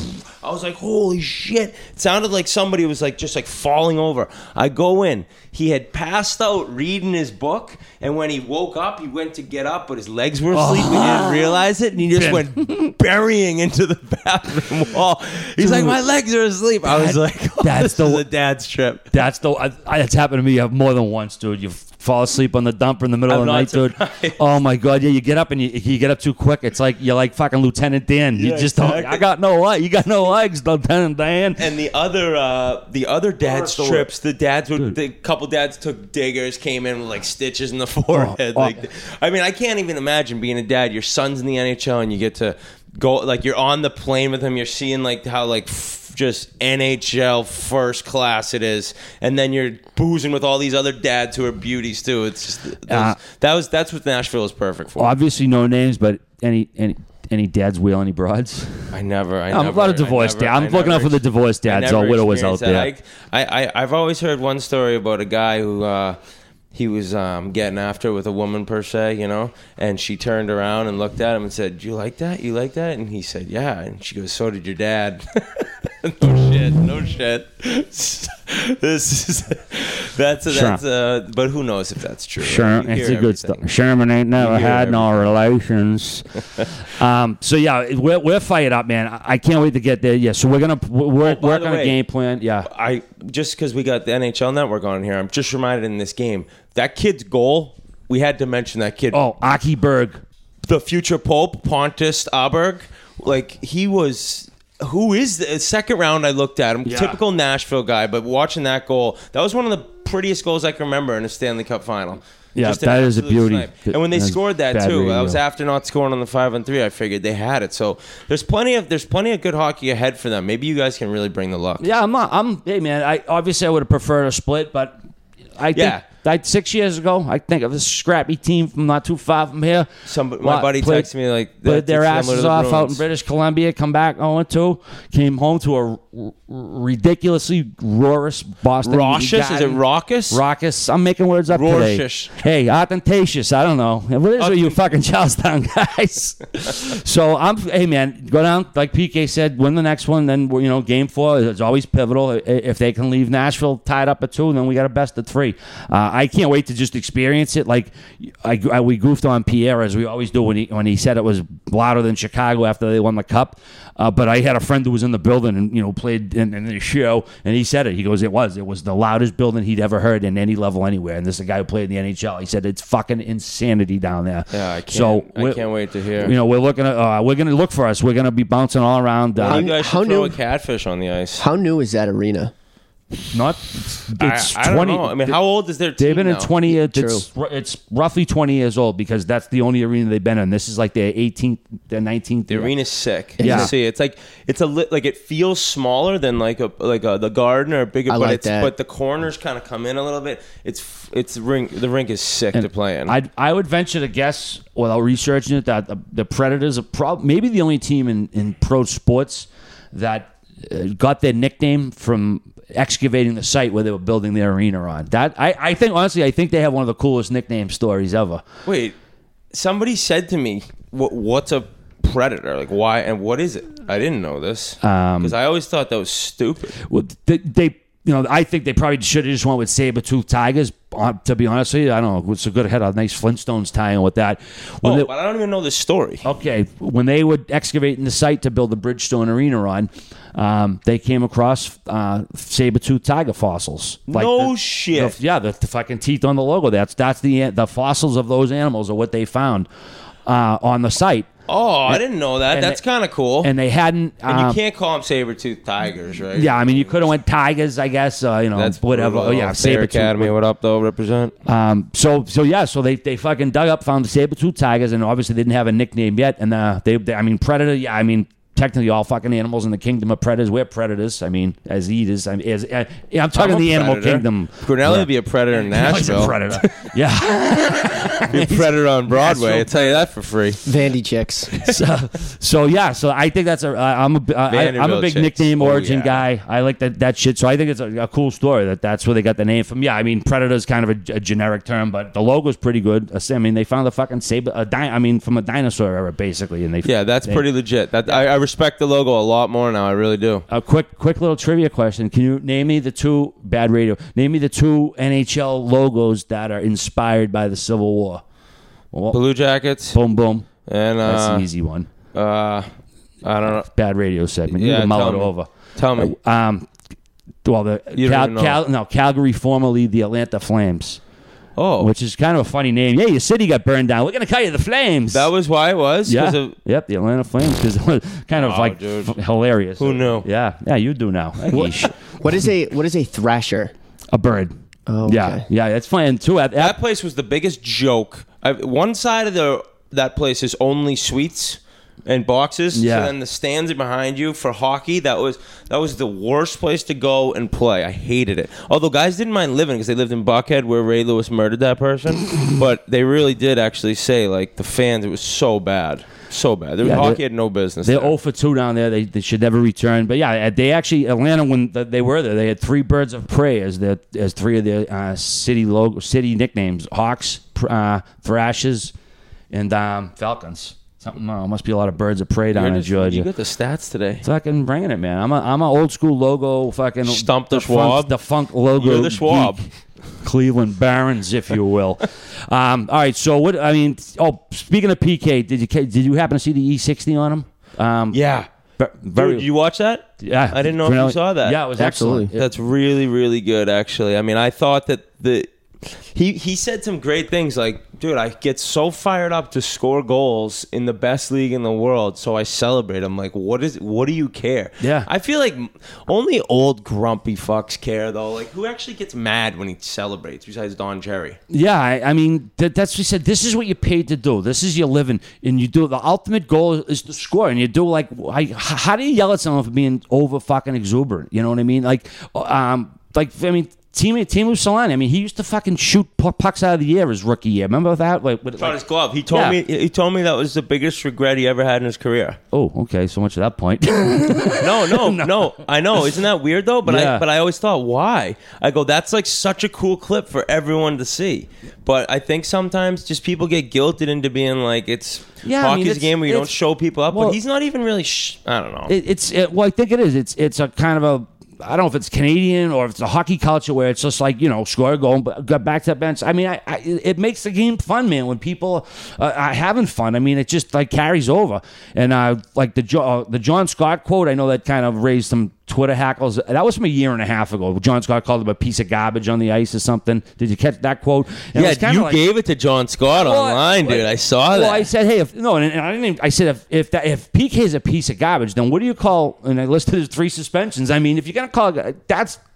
I was like, holy shit. It sounded like somebody was like just like falling over. I go in. He had passed out reading his book. And when he woke up, he went to get up, but his legs were asleep. And he didn't realize it. And he just went burying into the bathroom wall. He's like, my legs are asleep. I was like, oh, That's this the- is a dad's trip. That's the. I, I, it's happened to me more than once, dude. You fall asleep on the dumper in the middle I'm of the not night, dude. surprised. Oh my god, yeah. You get up and you, you get up too quick. It's like you're like fucking Lieutenant Dan. You Yeah, just don't. exactly. I got no legs. You got no legs, Lieutenant Dan. And the other, uh, the other dad's Horror story. trips, the dads would, the couple dads took diggers, came in with like stitches in the forehead. oh. Like, I mean, I can't even imagine being a dad. Your son's in the N H L, and you get to go, like, you're on the plane with him. You're seeing like how like f- just N H L first class it is, and then you're boozing with all these other dads who are beauties too. It's just those, Uh, that was that's what Nashville is perfect for. Obviously, no names, but any any any dads wheel any broads? I never. I I'm never, a lot of divorced I never, dads. I'm I looking never out for the ex- divorced I dads never or widowers out experienced there. that. I, I, I've always heard one story about a guy who uh, he was um, getting after with a woman per se, you know, and she turned around and looked at him and said, "Do you like that? You like that?" And he said, "Yeah." And she goes, "So did your dad." No shit, no shit. This is that's a, Sure. that's a, but who knows if that's true? Sure, You it's hear a good everything. stuff. Sherman ain't never You hear had no relations. um, so yeah, we're we're fired up, man. I I can't wait to get there. Yeah, so we're gonna we're, we're Oh, by work the on a way- game plan. Yeah, I just because we got the N H L Network on here, I'm just reminded in this game that kid's goal. We had to mention that kid. Oh, Aki Berg. The future Pope, Pontus Aberg, like he was. Who is the second round? I looked at him, Yeah. typical Nashville guy. But watching that goal, that was one of the prettiest goals I can remember in a Stanley Cup final. Yeah, Just an that is a absolute beauty. snipe. And when they That's scored that bad too, radio. that was after not scoring on the five and three. I figured they had it. So there's plenty of there's plenty of good hockey ahead for them. Maybe you guys can really bring the luck. Yeah, I'm not. I'm. Hey, man. I obviously I would have preferred a split, but I think Yeah. like six years ago, I think of a scrappy team from not too far from here. Some my Well, buddy played- texted me like Played their that's similar to asses the off out in Bruins. British Columbia. Come back oh and two. Came home to a r- r- ridiculously roarous Boston. Raucous? Is it raucous? Raucous. I'm making words up today. Raucous. Hey, ostentatious. I don't know. What is it, you fucking Charlestown guys? So I'm. Hey, man, go down like P K said. Win the next one. Then you know, game four is always pivotal. I- If they can leave Nashville tied up at two, then we got a best of three. Uh, I can't wait to just experience it. Like I, I, we goofed on Pierre as we always do when he when he said it was louder than Chicago after they won the cup. Uh, but I had a friend who was in the building and you know played in, in the show, and he said it. He goes, "It was. It was the loudest building he'd ever heard in any level anywhere." And this is a guy who played in the N H L. He said it's fucking insanity down there. Yeah, I can't. So I we're- can't wait to hear. You know, we're looking at. Uh, we're going to look for us. We're going to be bouncing all around. Uh, you guys should how throw new- a catfish on the ice. How new is that arena? Not. It's I, I don't twenty. know. I mean, how old is their team They've been in now? twenty years. True. It's, it's roughly twenty years old because that's the only arena they've been in. This is like their eighteenth, their nineteenth. The year. arena's sick. Yeah. You see, it's like it's a li- like it feels smaller than like a like a the Garden or bigger, I but like it's that. but the corners kind of come in a little bit. It's it's the rink. The rink is sick to play in. I I would venture to guess without researching it that the, the Predators are prob- maybe the only team in, in pro sports that uh, got their nickname from excavating the site where they were building their arena on. That I, I think honestly I think they have one of the coolest nickname stories ever. Wait, somebody said to me, what, "What's a predator? Like why and what is it?" I didn't know this Um, because I always thought that was stupid. Well, they, they you know I think they probably should have just went with saber-toothed tigers. Uh, to be honest with you, I don't know. It's a good head, a nice Flintstones tie-in with that. When Oh, they- but I don't even know the story. Okay, when they were excavating the site to build the Bridgestone Arena on, um, they came across uh, saber-toothed tiger fossils. No the- shit. the- yeah, the, the fucking teeth on the logo. That's that's the the fossils of those animals are what they found uh, on the site, Oh, I didn't know that. and That's they- kind of cool. And, and they hadn't. you um, can't call them saber-toothed tigers, right? yeah, I mean, you could have went tigers, I guess. Uh, you know, That's whatever. brutal. Oh, yeah, Fair saber-tooth. Academy. What up, though? Represent. Um, so so yeah, so they, they fucking dug up, found the saber-toothed tigers, and obviously they didn't have a nickname yet. And uh, they, they, I mean, predator. Yeah, I mean, technically all fucking animals in the kingdom of predators. We're predators. I mean, as eaters. I mean, as, uh, yeah, I'm talking I'm a the animal predator. kingdom. Cornelli Yeah. would be a predator in No, he's a Nashville. predator. Yeah. Be a predator on Broadway. I tell you that for free. Vandy chicks. so, so yeah, so I think that's a. Uh, I'm a. Uh, I, I'm a Vanderbilt big chicks. nickname Oh, origin yeah. guy. I like that that shit. So I think it's a, a cool story that that's where they got the name from. Yeah, I mean, predator is kind of a, a generic term, but the logo's pretty good. I mean, they found the fucking saber. A di- I mean, from a dinosaur era, basically, and they. Yeah, that's they- pretty legit. That I, I respect the logo a lot more now. I really do. A quick, quick little trivia question: can you name me the two bad radio? Name me the two N H L logos that are inspired by the Civil War. Well, Blue Jackets boom, boom. and That's uh, an easy one. uh, I don't know. Bad radio segment. You Yeah, can mull tell it me. over. Tell me. Um, well, the You don't Cal- even know. Cal- no, Calgary, formerly the Atlanta Flames, Oh, which is kind of a funny name. Yeah, your city got burned down. We're gonna call you the Flames. that was why it was. 'Cause yeah, of, yep, the Atlanta Flames, because it was kind of Oh, like dude. f- hilarious. Who knew? Yeah, yeah, you do now. Yeesh. What is a what is a thrasher? A bird. Oh, Yeah, okay. yeah, it's flying too. At, that at, place was the biggest joke. I, one side of the that place is only suites and boxes. Yeah. So then the stands are behind you for hockey. That was that was the worst place to go and play. I hated it. Although guys didn't mind living because they lived in Buckhead where Ray Lewis murdered that person. But they really did actually say like the fans. It was so bad, so bad. There was, Yeah, hockey they- had no business. They're there. zero for two down there. They, they should never return. But yeah, they actually Atlanta when th- they were there, they had three birds of prey as their as three of their uh, city logo city nicknames: Hawks, pr- uh, Thrashes, and um, Falcons. Something uh, must be a lot of birds of prey down You're in just- Georgia. You got the stats today. Fucking bringing it, man. I'm a I'm a old school logo. Fucking Stump the the funk- Schwab. the funk logo. You're the Schwab. geek. Cleveland Barons, if you will. um, all right. So what? I mean, oh, speaking of P K, did you did you happen to see the E sixty on him? Um, Yeah. ve- very. Dude, you watch that? yeah, I didn't know if you Really- saw that. Yeah, it was Absolutely. excellent. That's really, really good, actually. I mean, I thought that the he he said some great things like, dude, I get so fired up to score goals in the best league in the world, so I celebrate. I'm like, what is what do you care? Yeah. I feel like only old grumpy fucks care though. Like, who actually gets mad when he celebrates besides Don Cherry? Yeah, I, I mean that, that's what he said. This is what you're paid to do. This is your living, and you do the ultimate goal is to score, and you do like, I, h- how do you yell at someone for being over fucking exuberant? You know what I mean? Like, um, like I mean. Timu Timu Solani, I mean, he used to fucking shoot pu- pucks out of the air his rookie year. Remember that? Like, with, On like his glove. He told Yeah. me he told me that was the biggest regret he ever had in his career. oh, okay, so much at that point. No, no, no, I know. Isn't that weird though? But Yeah. I but I always thought, why? I go, that's like such a cool clip for everyone to see. But I think sometimes just people get guilted into being like, it's Yeah, I mean, hockey's a it's- game where you don't it's- show people up. well- but he's not even really. Sh- I don't know. It, it's it, well, I think it is. It's it's a kind of a. I don't know if it's Canadian or if it's a hockey culture where it's just like, you know, score a goal, but get back to the bench. I mean, I, I, it makes the game fun, man. When people uh, are having fun, I mean, it just like carries over. And uh, like the Jo- uh, the John Scott quote, I know that kind of raised some Twitter hackles. That was from a year and a half ago. John Scott called him a piece of garbage on the ice or something. Did you catch that quote? And it yeah, was kinda you like- gave it to John Scott Well, online, dude. well, I saw well, that. I said, hey, if no, and, and I didn't. Even, I said if if that, if P K is a piece of garbage, then what do you call? And I listed his three suspensions. I mean, if you're gonna call it, that's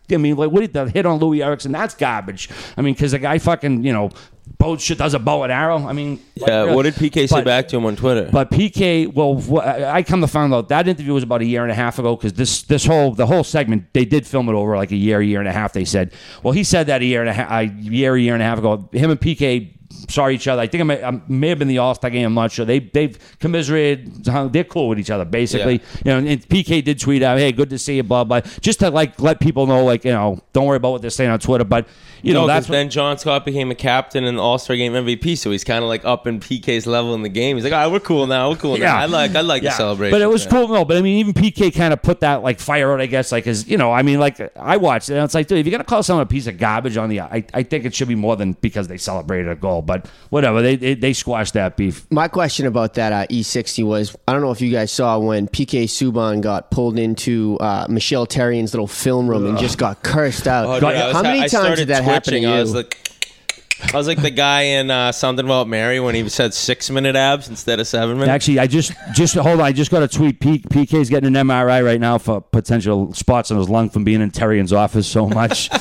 I mean, like, what did the hit on Louis Erickson? That's garbage. I mean, because the guy fucking, you know, bow shit does a bow and arrow. I mean, yeah. like, What did P K say but, back to him on Twitter? But P K, well, wh- I come to find out that interview was about a year and a half ago because this this whole the whole segment they did film it over like a year, year and a half. They said, well, he said that a year and a half, a year, year and a half ago. Him and P K saw each other. I think it may, it may have been the All-Star game. I'm not sure. They they've commiserated. They're cool with each other, basically. Yeah. You know, and P K did tweet out, "Hey, good to see you," blah blah. Just to like let people know, like, you know, don't worry about what they're saying on Twitter. But you no, know, that's what, then John Scott became a captain and All-Star game M V P, so he's kind of like up in P K's level in the game. He's like, "All right, we're cool now. We're cool now." I like I like yeah. the celebration. But it was yeah. cool. No, but I mean, even P K kind of put that like fire out, I guess, like, cause you know, I mean, like I watched it and it's like, dude, if you're gonna call someone a piece of garbage on the, I, I think it should be more than because they celebrated a goal. But whatever, they they, they squashed that beef. My question about that uh, E sixty was, I don't know if you guys saw when P K Subban got pulled into uh, Michelle Therrien's little film room and just got cursed out. Oh, dude, I was- How many I times started did that happen to twitching. you? I was like, I was like the guy in uh, Something About Mary when he said six minute abs instead of seven minutes. Actually, I just just hold on. I just got a tweet. P, PK's getting an M R I right now for potential spots on his lung from being in Terrian's office so much.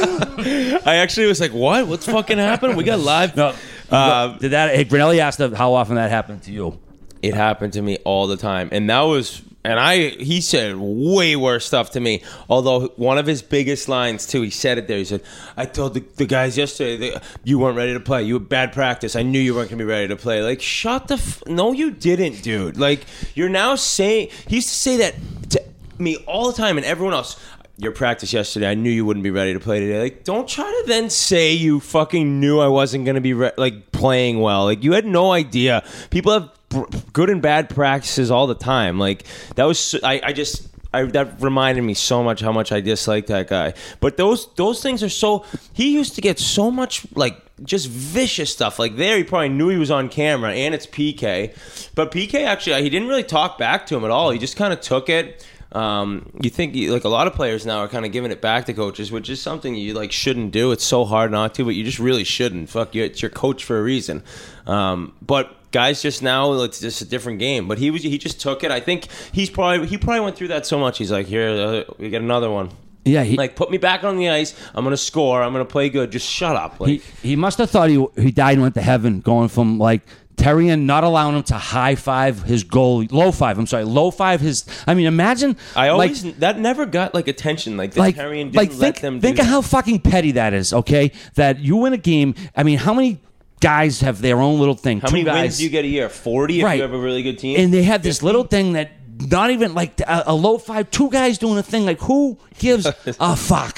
I actually was like, what? What's fucking happened? We got live. No, Uh, did that? Hey, Grinelli asked how often that happened to you. It happened to me all the time, and that was, and I, he said way worse stuff to me. Although one of his biggest lines too, he said it there. He said, "I told the, the guys yesterday that you weren't ready to play. You had bad practice. I knew you weren't gonna be ready to play." Like, shut the, f- no, you didn't, dude. Like, you're now saying, he used to say that to me all the time, and everyone else. Your practice yesterday, I knew you wouldn't be ready to play today. Like, don't try to then say you fucking knew I wasn't going to be re- like playing well. Like, you had no idea. People have br- good and bad practices all the time. Like, that was so, I, I just I, that reminded me so much how much I dislike that guy. But those those things are so. He used to get so much like just vicious stuff. Like there, he probably knew he was on camera, and it's P K. But P K actually, he didn't really talk back to him at all. He just kind of took it. Um, you think like a lot of players now are kind of giving it back to coaches, which is something you like shouldn't do. It's so hard not to, but you just really shouldn't. Fuck you, it's your coach for a reason. Um, but guys, just now it's just a different game. But he was he just took it. I think he's probably he probably went through that so much. He's like, here, uh, we get another one. Yeah, he, Like, put me back on the ice. I'm gonna score. I'm gonna play good. Just shut up. Like, he he must have thought he he died and went to heaven, going from like. Terrian not allowing him to high five his goal, low five. I'm sorry, low five his. I mean, imagine. I always like, that never got like attention. Like the like, Terrian didn't like let think, them. think do of that. how fucking petty that is. Okay, that you win a game. I mean, how many guys have their own little thing? How Two many guys, wins do you get a year? Forty if Right. you have a really good team. and they have this little thing that. Not even like a, a low five, two guys doing a thing. Like, who gives a fuck?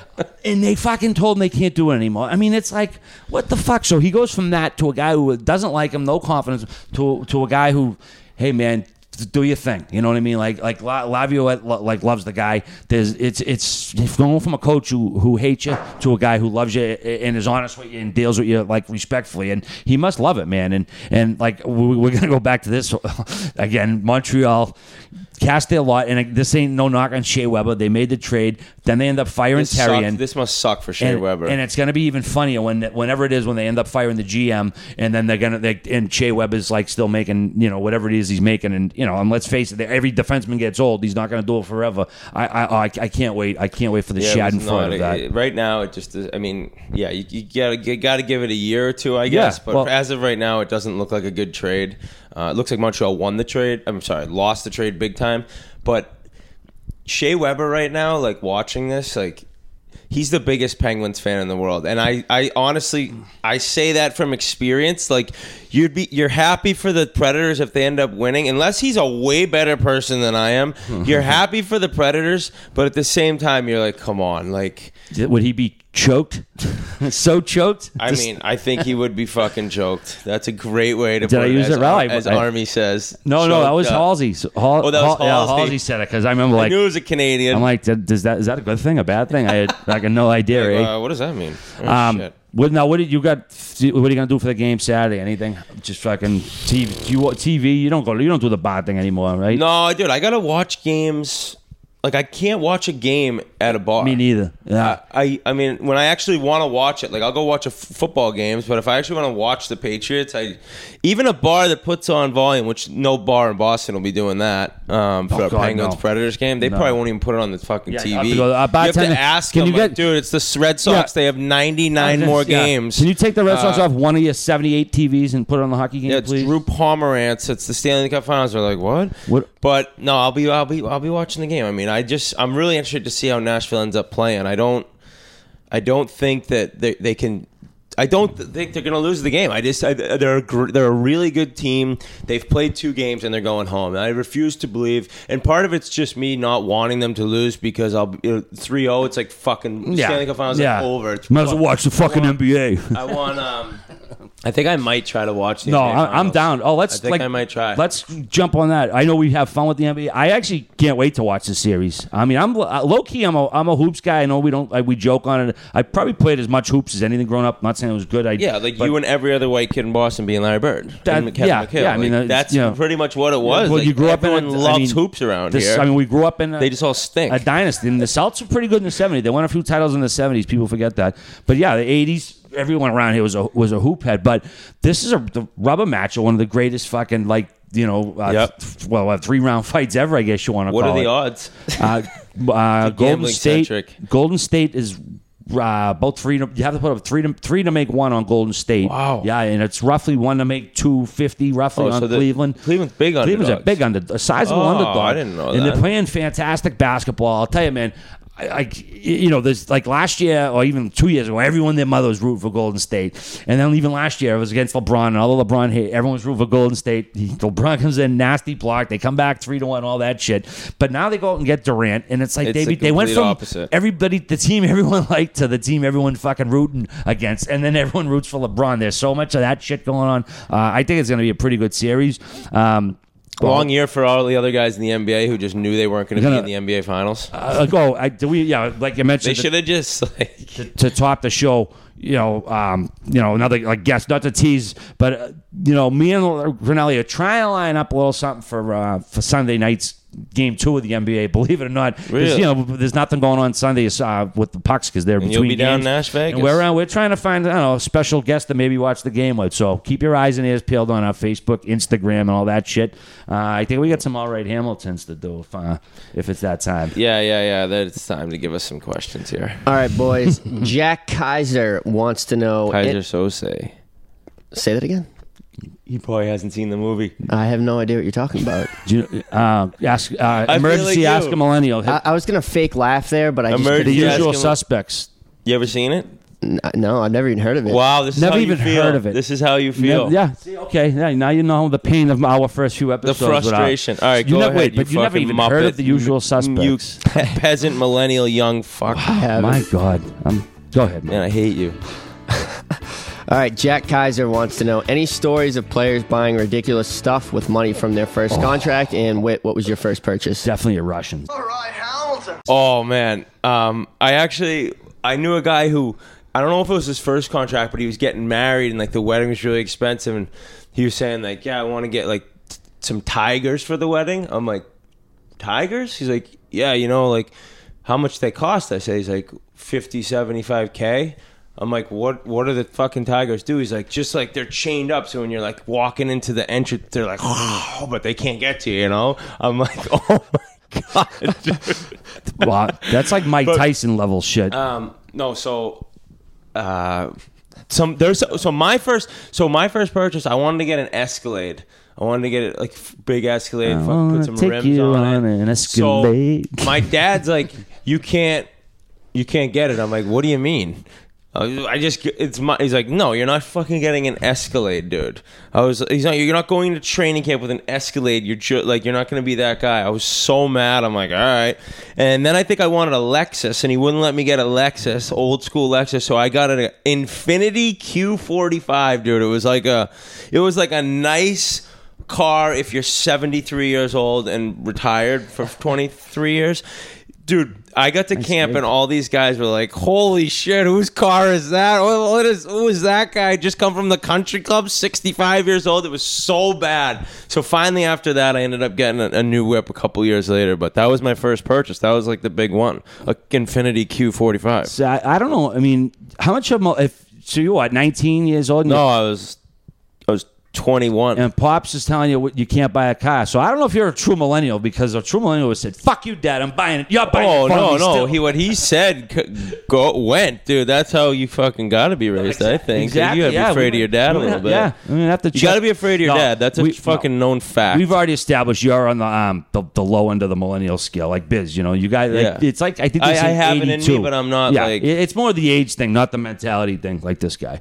And they fucking told him they can't do it anymore. I mean, it's like, what the fuck? So he goes from that to a guy who doesn't like him, no confidence, to to a guy who, hey man, do your thing. You know what I mean? Like like La- Laviolette lo- like loves the guy. There's it's it's going from a coach who who hates you to a guy who loves you and is honest with you and deals with you like respectfully. And he must love it, man. And and like we, we're gonna go back to this again. Montreal cast their lot, and this ain't no knock on Shea Weber. They made the trade, then they end up firing this, Terrian. sucked. This must suck for Shea And, Weber. and it's going to be even funnier when whenever it is when they end up firing the G M, and then they're gonna they, and Shea Weber's like still making you know whatever it is he's making, and you know and let's face it, every defenseman gets old. He's not going to do it forever. I I I, I can't wait. I can't wait for the Yeah, it was Schadenfreude not- of that. it- right now, it just is, I mean, yeah, you, you gotta you gotta give it a year or two, I guess. Yeah, but well- as of right now, it doesn't look like a good trade. Uh, it looks like Montreal won the trade. I'm sorry, lost the trade big time. But Shea Weber right now, like watching this, like he's the biggest Penguins fan in the world, and I, I honestly, I say that from experience. Like you'd be, you're happy for the Predators if they end up winning, unless he's a way better person than I am. You're happy for the Predators, but at the same time, you're like, come on, like. Would he be choked? So choked? I Just- mean, I think he would be fucking choked. That's a great way to Did put I it. use as, it right? As I- Army says. no, no, that was Choked up. Halsey. So, Hal, Oh, that was Hal- yeah, Halsey. Halsey said it because I remember I like knew it was a Canadian. I'm like, does that is that a good thing, a bad thing? I had like no idea. Like, eh? uh, what does that mean? Oh, Um, shit. what, now, what did you got? What are you gonna do for the game Saturday? Anything? Just fucking T V. You T V? You don't go. You don't do the bar thing anymore, right? No, dude, I gotta watch games like I can't watch a game at a bar. Me neither. Yeah. I, I I mean, when I actually want to watch it, like I'll go watch a f- football games, but if I actually want to watch the Patriots, I even a bar that puts on volume, which no bar in Boston will be doing that um, for Oh, a God, Penguins no. Predators game. They No. probably won't even put it on the fucking Yeah, T V. you have to You go, uh, have bartender, to ask can them, you like, get- dude, it's the Red Sox. Yeah. They have ninety-nine more Yeah. games. Can you take the Red Sox Uh, off one of your seventy-eight T Vs and put it on the hockey game, Yeah, it's please? Drew Pomerantz. It's the Stanley Cup Finals. They're like, what? What- But no, I'll be, I'll be, I'll be watching the game. I mean, I just, I'm really interested to see how Nashville ends up playing. I don't, I don't think that they, they can. I don't think they're going to lose the game. I just, I, they're, a, gr- they're a really good team. They've played two games and they're going home. And I refuse to believe. And part of it's just me not wanting them to lose because I'll, you know, three oh. It's like fucking Yeah. Stanley Cup Finals Yeah. like over. It's Might as well watch the fucking I N B A. want, I want. Um, I think I might try to watch the No, N B A I, I'm Finals. down. Oh, let's I think like I might try. Let's jump on that. I know we have fun with the N B A. I actually can't wait to watch the series. I mean, I'm uh, low key. I'm a I'm a hoops guy. I know we don't like, we joke on it. I probably played as much hoops as anything growing up. I'm not saying it was good. I Yeah, like but- you and every other white kid in Boston being Larry Bird. That- and Kevin yeah, McHale. yeah, I mean, Like, uh, that's you know, pretty much what it was. Well, Like, you grew up in everyone a, loves I mean, hoops around this, here. I mean, we grew up in. A, they just all stink. a dynasty. And the Celtics were pretty good in the seventies. They won a few titles in the seventies. People forget that. But yeah, the eighties. Everyone around here was a was a hoop head. But this is a the rubber match. One of the greatest fucking like you know. Uh, Yep. th- well, uh, three round fights ever. I guess you want to what call are it. the odds? Uh, uh, Golden gambling State. centric. Golden State is uh, about three. To, you have to put up three to three to make one on Golden State. Wow. Yeah, and it's roughly one to make two fifty roughly Oh, on so the- Cleveland. Cleveland's big Cleveland's a underdogs. big under, a sizable Oh, underdog. I didn't know and that. they're playing fantastic basketball. I'll tell you, man. I, I, you know, there's like last year or even two years ago, everyone their mother was rooting for Golden State, and then even last year it was against LeBron, and although LeBron hate, everyone was rooting for Golden State. He, LeBron comes in, nasty block, they come back three to one, all that shit. But now they go out and get Durant, and it's like It's they the they went complete from opposite. everybody, the team everyone liked, to the team everyone fucking rooting against, and then everyone roots for LeBron. There's so much of that shit going on. Uh, I think it's going to be a pretty good series. Um, Long year for all the other guys in the N B A who just knew they weren't going to be Gonna- in the N B A Finals. uh, like, oh, I, do we? Yeah, like you They mentioned, the- should have just like. to, to top the show, you know, um, you know, another like guest, not to tease, but uh, you know, me and Grinelli are trying to line up a little something for uh, for Sunday night's game two of the N B A. Believe it or not, 'cause, Really? you know, there's nothing going on Sundays uh, with the pucks because they're And between you'll be down games. Nash Vegas. And we're uh, we're trying to find I don't know a special guest to maybe watch the game with. So keep your eyes and ears peeled on our Facebook, Instagram, and all that shit. Uh, I think we got some all right Hamiltons to do if uh, if it's that time. Yeah, yeah, yeah. That it's time to give us some questions here. All right, boys. Jack Kaiser wants to know. Kaiser it- Sose. say that again. He probably hasn't seen the movie. I have no idea what you're talking about. Do you, uh, ask uh, feel emergency. like ask you. a millennial. I, I was gonna fake laugh there, but I just the Emergency. couldn't- usual ask him- suspects. You ever seen it? N- no, I've never even heard of it. Wow, this is Never how even you feel. heard of it. This is how you feel. Yeah, yeah. See, okay. Yeah, now you know the pain of our first few The episodes. without- frustration. All right, You go never, ahead. wait, you but you never fucking even Muppet. heard of the usual suspects. You pe- peasant millennial young fuck. haven't. My God. Um, go ahead, man. Man, I hate you. All right, Jack Kaiser wants to know any stories of players buying ridiculous stuff with money from their first contract. And Whit, what was your first purchase? Definitely a Russian. Oh man, um, I actually I knew a guy who I don't know if it was his first contract, but he was getting married and like the wedding was really expensive, and he was saying like, yeah, I want to get like t- some tigers for the wedding. I'm like, tigers? He's like, yeah, you know, like how much they cost? I say he's like fifty, seventy-five K. I'm like, what what do the fucking tigers do? He's like, just like they're chained up, so when you're like walking into the entrance, they're like, oh, but they can't get to you, you know? I'm like, oh my God, dude. Wow, that's like Mike But- Tyson level shit. Um, no, so uh, some there's so my first so my first purchase, I wanted to get an Escalade. I wanted to get it like f- big Escalade, I fuck, wanna put some take rims you on, on it. an Escalade. So my dad's like, you can't, you can't get it. I'm like, what do you mean? Uh, I just it's my. He's like, no, you're not fucking getting an Escalade, dude. I was. He's not. You're not going to training camp with an Escalade. You're ju- like, you're not going to be that guy. I was so mad. I'm like, all right. And then I think I wanted a Lexus, and he wouldn't let me get a Lexus, old school Lexus. So I got an Infiniti Q forty-five, dude. It was like a, it was like a nice car if you're seventy-three years old and retired for twenty-three years. Dude, I got to camp and all these guys were like, holy shit, whose car is that? What, what is, who is that guy? Just come from the country club, sixty-five years old. It was so bad. So finally after that, I ended up getting a, a new whip a couple years later. But that was my first purchase. That was like the big one. A Infiniti Q forty-five. So I, I don't know. I mean, how much of mo- if so you what, nineteen years old? No, I was I was twenty-one. And Pops is telling you what- you can't buy a car. So I don't know if you're a true millennial, because a true millennial would have said, fuck you, Dad, I'm buying it. You're buying Oh it. for no, me no! still." He what he said c- go went, dude. That's how you fucking gotta be raised. I think Exactly, you gotta yeah, be afraid we- of your dad a we- little bit. Yeah, I mean, have to You check- gotta be afraid of your No, dad. That's a we- fucking no. known fact. We've already established you're on the um the, the low end of the millennial scale, like Biz. You know, you guys. Like, Yeah. It's like I think I- they I say have it in me, eighty-two. but I'm not, Yeah, like- it- it's more the age thing, not the mentality thing, like this guy.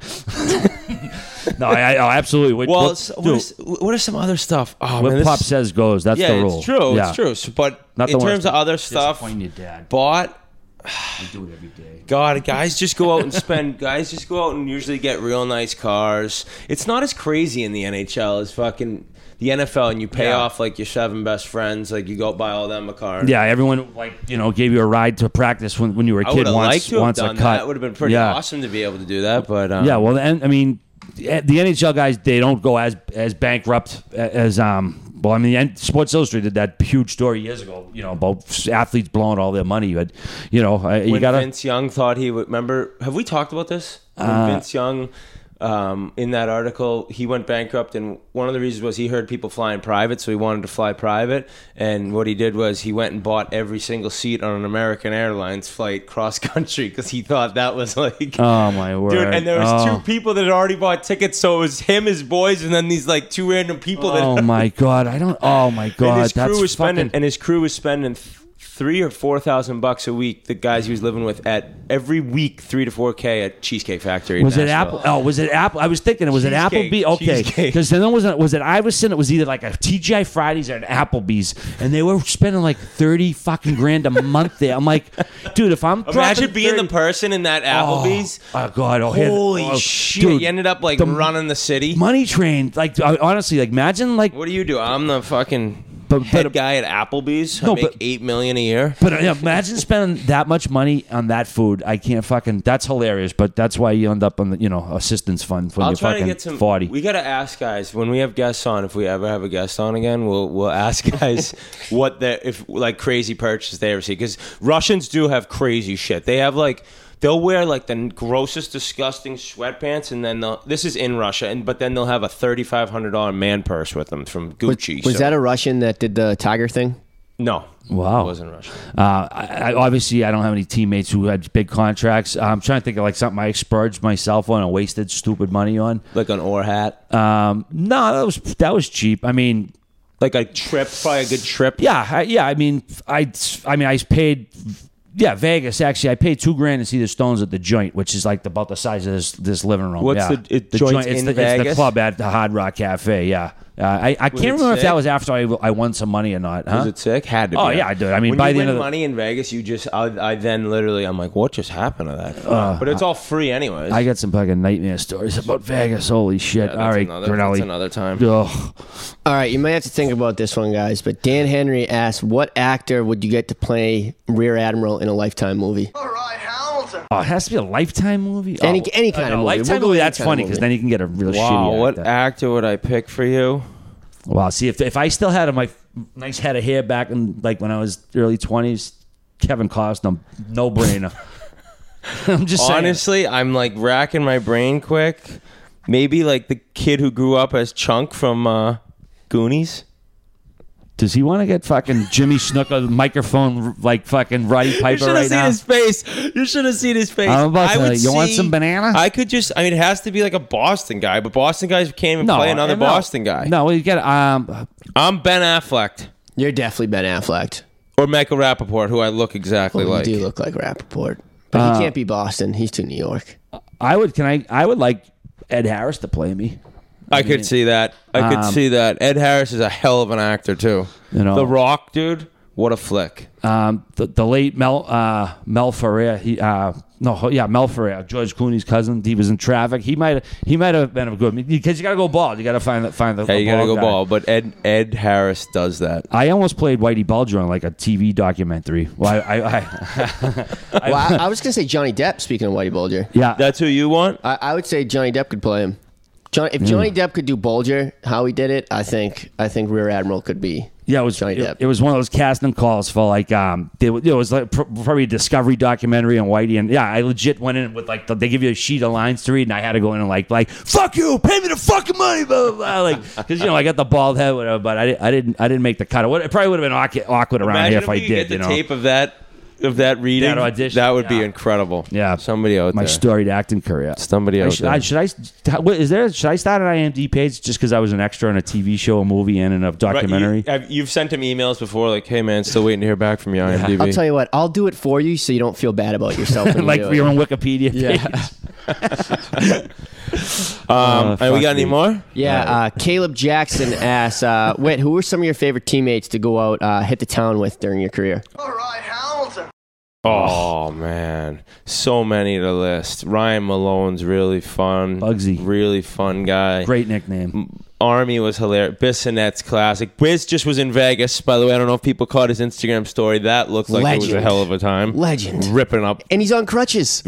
no, I, I oh, absolutely. What, well, what, it's- what, dude, is, what are some other stuff? Oh, what man, this Pop is- says goes. That's yeah, the rule. it's true. Yeah. It's true. So, but Not in the terms worst of other stuff, Disappointing your dad. bought. I do it every day. God, guys just go out and spend. Guys just go out and usually get real nice cars. It's not as crazy in the N H L as fucking the N F L, and you pay Yeah. off like your seven best friends. Like you go buy all them a car. Yeah, everyone like you know gave you a ride to practice when, when you were a I kid. would have once, liked to have once done a cut. that. Would have been pretty Yeah. awesome to be able to do that. But um, Yeah, well, and I mean, the N H L guys, they don't go as as bankrupt as um. Well, I mean, Sports Illustrated did that huge story years ago. You know, about athletes blowing all their money. But you know, uh, you when gotta. Vince Young thought he would remember. Have we talked about this? When Uh, Vince Young, um, in that article, he went bankrupt, and one of the reasons was he heard people flying private, so he wanted to fly private. And what he did was he went and bought every single seat on an American Airlines flight cross country because he thought that was like. Oh my word, Dude, and there was oh. two people that had already bought tickets, so it was him, his boys, and then these like two random people that. Oh my god, I don't. Oh my god, and his crew that's was spending, fucking. and his crew was spending th- three or four thousand bucks a week. The guys he was living with at every week, three to four k at Cheesecake Factory. in Was it Nashville. Apple? Oh, was it Apple? I was thinking it was it Cheesecake, Applebee. Okay, cheesecake. because then was it was it Iverson? It was either like a T G I Fridays or an Applebee's, and they were spending like thirty fucking grand a month there. I'm like, dude, if I'm Imagine dropping being thirty the person in that Applebee's. Oh, oh god! Oh, here- Holy oh, shit! dude, you ended up like the running the city. Money Train. Like I- honestly, like imagine like. What do you do? I'm the fucking But- head but- guy at Applebee's. I No, make but- eight million a year. But uh, imagine spending that much money on that food. I can't fucking. That's hilarious. But that's why you end up on the you know assistance fund when I'll you're try to fucking get some. forty. We gotta ask guys when we have guests on. If we ever have a guest on again, we'll we'll ask guys what the if like crazy purchase they ever see, because Russians do have crazy shit. They have like. They'll wear like the grossest, disgusting sweatpants, and then they'll, this is in Russia, and but then they'll have a thirty-five hundred dollar man purse with them from Gucci. Was so- that a Russian that did the tiger thing? no? Wow. it wasn't Russian. Uh, I, I, obviously, I don't have any teammates who had big contracts. I'm trying to think of like something I splurged myself on and wasted stupid money on. Like an Or hat, Um, no, that was that was cheap. I mean, like a trip, probably a good trip. yeah, I, yeah. I mean, I, I mean, I paid. Yeah, Vegas. Actually, I paid two grand to see the Stones at the Joint, which is like about the size of this this living room. What's yeah. the- it- Joint's It's in the, it's the Vegas? club at the Hard Rock Cafe. Yeah, uh, I I Was can't it remember if sick? that was after I, I won some money or not. Huh? Was it sick? Had to be. Oh, yeah, I did. I mean, when by you the win end of the- money in Vegas, you just I, I then literally I'm like, what just happened to that? but it's all free anyways. I got some fucking nightmare stories about Vegas. Holy shit! Yeah, that's All right, another, Grinelli. that's another time. Ugh. All right, you may have to think about this one, guys. But Dan Henry asked, "What actor would you get to play Rear Admiral in a Lifetime movie?" All right, Hamilton. Oh, it has to be a Lifetime movie. Any- oh, any kind uh, of no, movie. Lifetime We'll go movie. any That's kind of funny because movie. then you can get a real Wow, shitty what actor. actor would I pick for you? Wow. See, if if I still had my nice head of hair back in like when I was early twenties, Kevin Costner, no brainer. I'm just saying. Honestly, I'm like racking my brain quick. Maybe like the kid who grew up as Chunk from uh, Goonies. Does he want to get fucking Jimmy Snuka microphone like fucking Roddy You Piper should have right seen now? his face. You should have seen his face. I'm about I to- would you want see- some banana? I could just. I mean, it has to be like a Boston guy, but Boston guys can't even no, play another no. Boston guy. No, we get um. I'm Ben Affleck You're definitely Ben Affleck. or Michael Rappaport, who I look exactly Well, like. you do look like Rappaport, but Uh, he can't be Boston. He's too New York. I would. Can I? I would like Ed Harris to play me. I could see that. I could Um, see that. Ed Harris is a hell of an actor too. You know. The Rock, dude. What a flick. Um, the, the late Mel uh, Mel Ferrer, he uh, no, yeah, Mel Ferrer, George Clooney's cousin. He was in Traffic. He might he might have been a good because you got to go bald. You got to find the find the. Yeah, the you got to bald go guy. ball. But Ed Ed Harris does that. I almost played Whitey Bulger on like a T V documentary. Well, I, I, I, Well, I, I was gonna say Johnny Depp. Speaking of Whitey Bulger, yeah, That's who you want? I, I would say Johnny Depp could play him. John, if Johnny Depp could do Bulger, how he did it, I think I think Rear Admiral could be. yeah. It was Johnny it, Depp. it was one of those casting calls for like um, they, it was like pr- probably a Discovery documentary on Whitey, and yeah, I legit went in with like the, they give you a sheet of lines to read, and I had to go in and like like fuck you, pay me the fucking money, blah blah, blah. Like because you know I got the bald head, whatever, but I, I didn't I didn't make the cut. It, would, it probably would have been awkward, awkward around Imagine here if I we did. could get the you know, tape of that of that reading. That audition, That would be yeah. incredible. Yeah. Somebody out my there. storied acting career. Somebody I out should, there. I, should I? What, is there? Should I start an I M D B page just because I was an extra on a T V show, a movie, and in a Right, documentary? You, have, you've sent him emails before, like, "Hey man, still waiting to hear back from you." I M D B. I'll tell you what, I'll do it for you so you don't feel bad about yourself. When like you for do your it. own Wikipedia page. Um, Oh, and we fuck got any me. more? Yeah, uh, Caleb Jackson asks, uh, Whit, who were some of your favorite teammates to go out, uh, hit the town with during your career? All right, Hamilton. Oh man, so many to the list. Ryan Malone's really fun. Bugsy. Really fun guy. Great nickname. Army was hilarious. Bissonnette's classic. Biz just was in Vegas, by the way. I don't know if people caught his Instagram story. That looked like it was a Legend. hell of a time. Legend. Ripping up. And he's on crutches.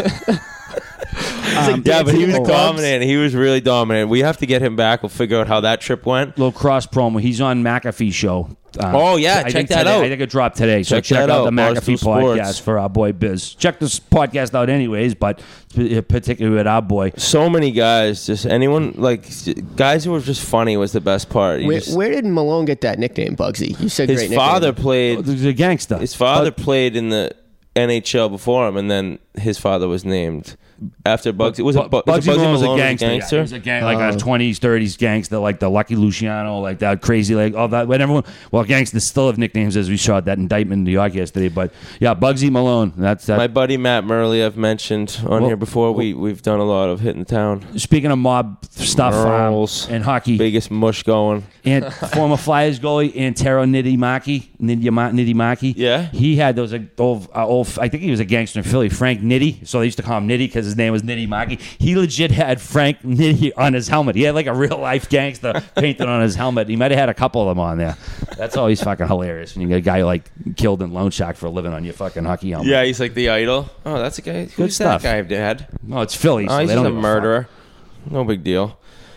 Um, Yeah, but he was Clubs. dominant. He was really dominant. We have to get him back. We'll figure out how that trip went. Little cross promo. He's on McAfee show. Uh, Oh, yeah, I check think that today- out. I think it dropped today. So Check check that out out, the Barstool McAfee Sports. podcast for our boy Biz. Check this podcast out anyways, but particularly with our boy. So many guys, just anyone, like, guys who were just funny was the best part. You Where, just- where did Malone get that nickname, Bugsy? You said his great father nickname. played. He's a gangster. His father played in the N H L before him, and then his father was named after Bugsy. Was it, Bu- was it Bugsy Malone was a Malone gangster. Yeah, he was a gang, like a twenties, thirties gangster, like the Lucky Luciano, like that crazy, like all that. When everyone, well, gangsters still have nicknames, as we saw that indictment in New York yesterday. But yeah, Bugsy Malone. That's that. My buddy Matt Murley, I've mentioned on Well, here before. We we've done a lot of hitting town. Speaking of mob stuff um, Merles. and hockey, Biggest mush going. and former Flyers goalie Antero Nidimaki, Nidimaki. Yeah. he had those like, old, uh, old. I think he was a gangster in Philly, Frank Nitty. So they used to call him Nitty because his name was Nitty Maki. He legit had Frank Nitty on his helmet. He had like a real life gangster painted on his helmet. He might have had a couple of them on there. That's always fucking hilarious when you get a guy like killed in Lone Shack for a living on your fucking hockey helmet. Yeah, he's like the idol. Oh, that's a guy. Who's stuff. that guy, Dad? No, it's Philly. So Oh, he's they just don't a give a fuck. murderer. No big deal.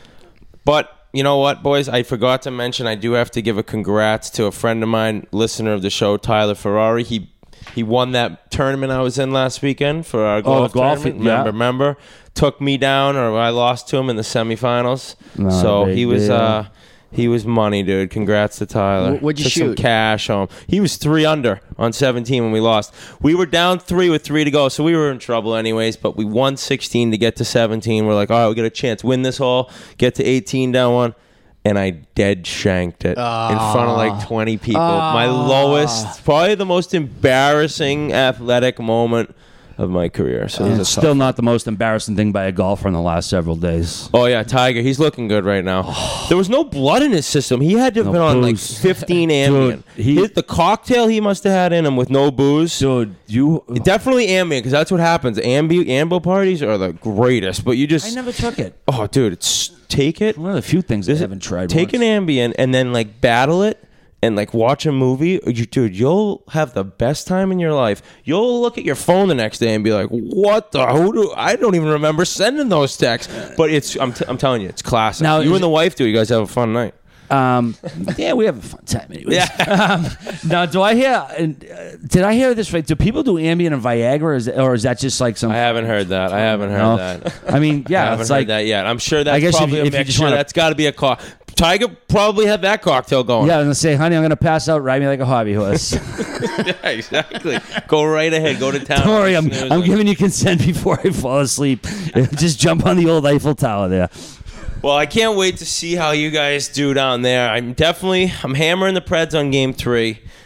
But you know what, boys? I forgot to mention. I do have to give a congrats to a friend of mine, listener of the show, Tyler Ferrari. He he won that tournament I was in last weekend for our golf, the golf, tournament. yeah. Remember, remember? Took me down, or I lost to him in the semifinals. Not so a big he was deal. uh, he was money, dude. Congrats to Tyler. Wh- what'd you Took some shoot? cash home. He was three under on seventeen when we lost. We were down three with three to go, so we were in trouble anyways. But we won sixteen to get to seventeen. We're like, all right, we got a chance. Win this hole. Get to eighteen down one. And I dead shanked it in front of like twenty people. My lowest, probably the most embarrassing athletic moment of my career. So it was a It's tough- still not the most embarrassing thing by a golfer in the last several days. Oh yeah, Tiger. He's looking good right now. There was no blood in his system. He had to have No been on like booze. fifteen Ambien. he- His- the cocktail he must have had in him with no booze. Dude, you. Definitely Ambien, because that's what happens. Ambi Ambo parties are the greatest, but you just I never took it. oh, dude, it's take it. One of the few things I haven't tried. Take once. an Ambien and then like battle it and like watch a movie. You, dude, you'll have the best time in your life. You'll look at your phone the next day and be like, "What the? Who do? I don't even remember sending those texts." But it's I'm, t- I'm telling you, it's classic. Now, you is and the wife do. You guys have a fun night. Um, yeah, we have a fun time anyways. Yeah. um, now, do I hear? And uh, did I hear this right? Do people do Ambien and Viagra, or is, or is that just like some? I haven't heard that. I haven't heard No. that. I mean, I yeah, haven't it's heard like that yet. I'm sure that's I guess if probably you- a if you just mixture. wanna- That's got to be a co- Tiger probably had that cocktail going. yeah. I'm gonna say, honey, I'm gonna pass out. Ride me like a hobby horse. Yeah, exactly. Go right ahead. Go to town. Don't worry, I'm, Snooze I'm it. giving you consent before I fall asleep. Just jump on the old Eiffel Tower there. Well, I can't wait to see how you guys do down there. I'm definitely I'm hammering the Preds on game three.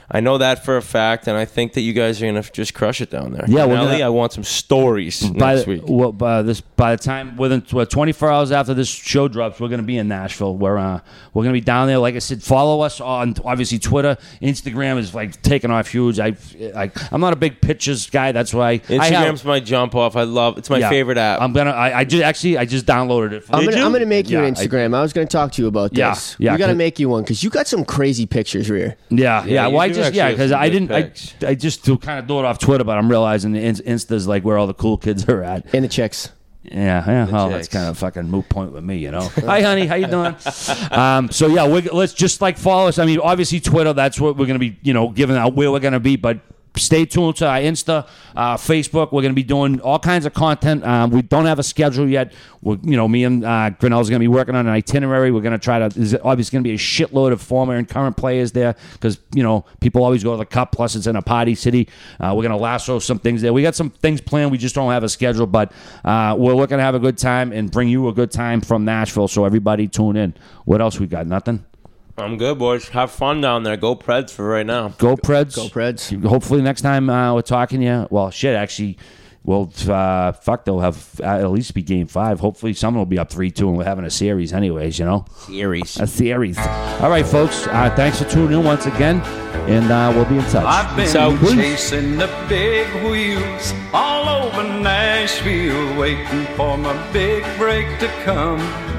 I know that for a fact, and I think that you guys are gonna just crush it down there. Yeah, we're Nelly, gonna- I want some stories by next the, week. Well, by this by the time within what, twenty-four hours after this show drops, we're going to be in Nashville. We're uh, we're going to be down there. Like I said, follow us on obviously Twitter, Instagram is like taking off huge. I, I I'm not a big pictures guy. That's why I Instagram's have, my jump off. I love. It's my yeah, favorite app. I'm gonna. I, I just actually I just downloaded it. I'm Did gonna, you? I'm gonna make you Yeah, an Instagram. I, was gonna talk to you about Yeah, this. yeah, we gotta cause- make you one because you got some crazy pictures, Rear. Yeah, yeah. Yeah, you well, I do just actually yeah have because some I good didn't. I, pics. I just to kind of do it off Twitter, but I'm realizing the Inst- Insta's like where all the cool kids are at. And the chicks. Yeah, yeah. Well, that's chicks. kind of a fucking moot point with me, you know. Hi, honey, how you doing? um, so yeah, we're, let's just like follow us. I mean, obviously Twitter. That's what we're gonna be, you know, giving out where we're gonna be, but. Stay tuned to our Insta, uh, Facebook. We're going to be doing all kinds of content. Um, we don't have a schedule yet. We're, you know, me and uh, Grinnell's going to be working on an itinerary. We're going to try to. There's obviously going to be a shitload of former and current players there because you know people always go to the Cup. Plus, it's in a party city. Uh, we're going to lasso some things there. We got some things planned. We just don't have a schedule, but uh, we're looking to have a good time and bring you a good time from Nashville. So everybody tune in. What else we got? Nothing. I'm good, boys. Have fun down there. Go Preds for right now. Go Preds. Go Preds. Hopefully next time uh, we're talking to you. Well, shit, actually, well, uh, fuck, they'll have uh, at least be game five. Hopefully someone will be up three two and we're having a series anyways, you know? Series. A series. All right, folks. Uh, thanks for tuning in once again, and uh, we'll be in touch. I've been So, please. chasing the big wheels all over Nashville, waiting for my big break to come.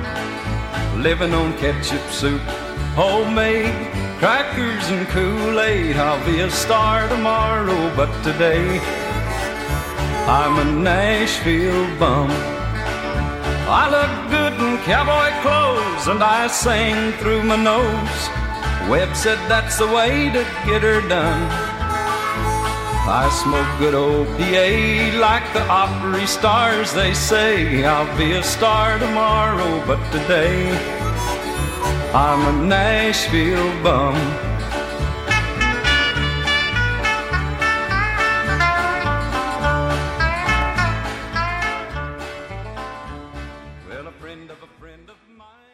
Living on ketchup soup, homemade crackers and Kool-Aid. I'll be a star tomorrow, but today I'm a Nashville bum. I look good in cowboy clothes and I sing through my nose. Webb said that's the way to get her done. I smoke good old P A like the Opry stars. They say I'll be a star tomorrow, but today I'm a Nashville bum. Well, a friend of a friend of mine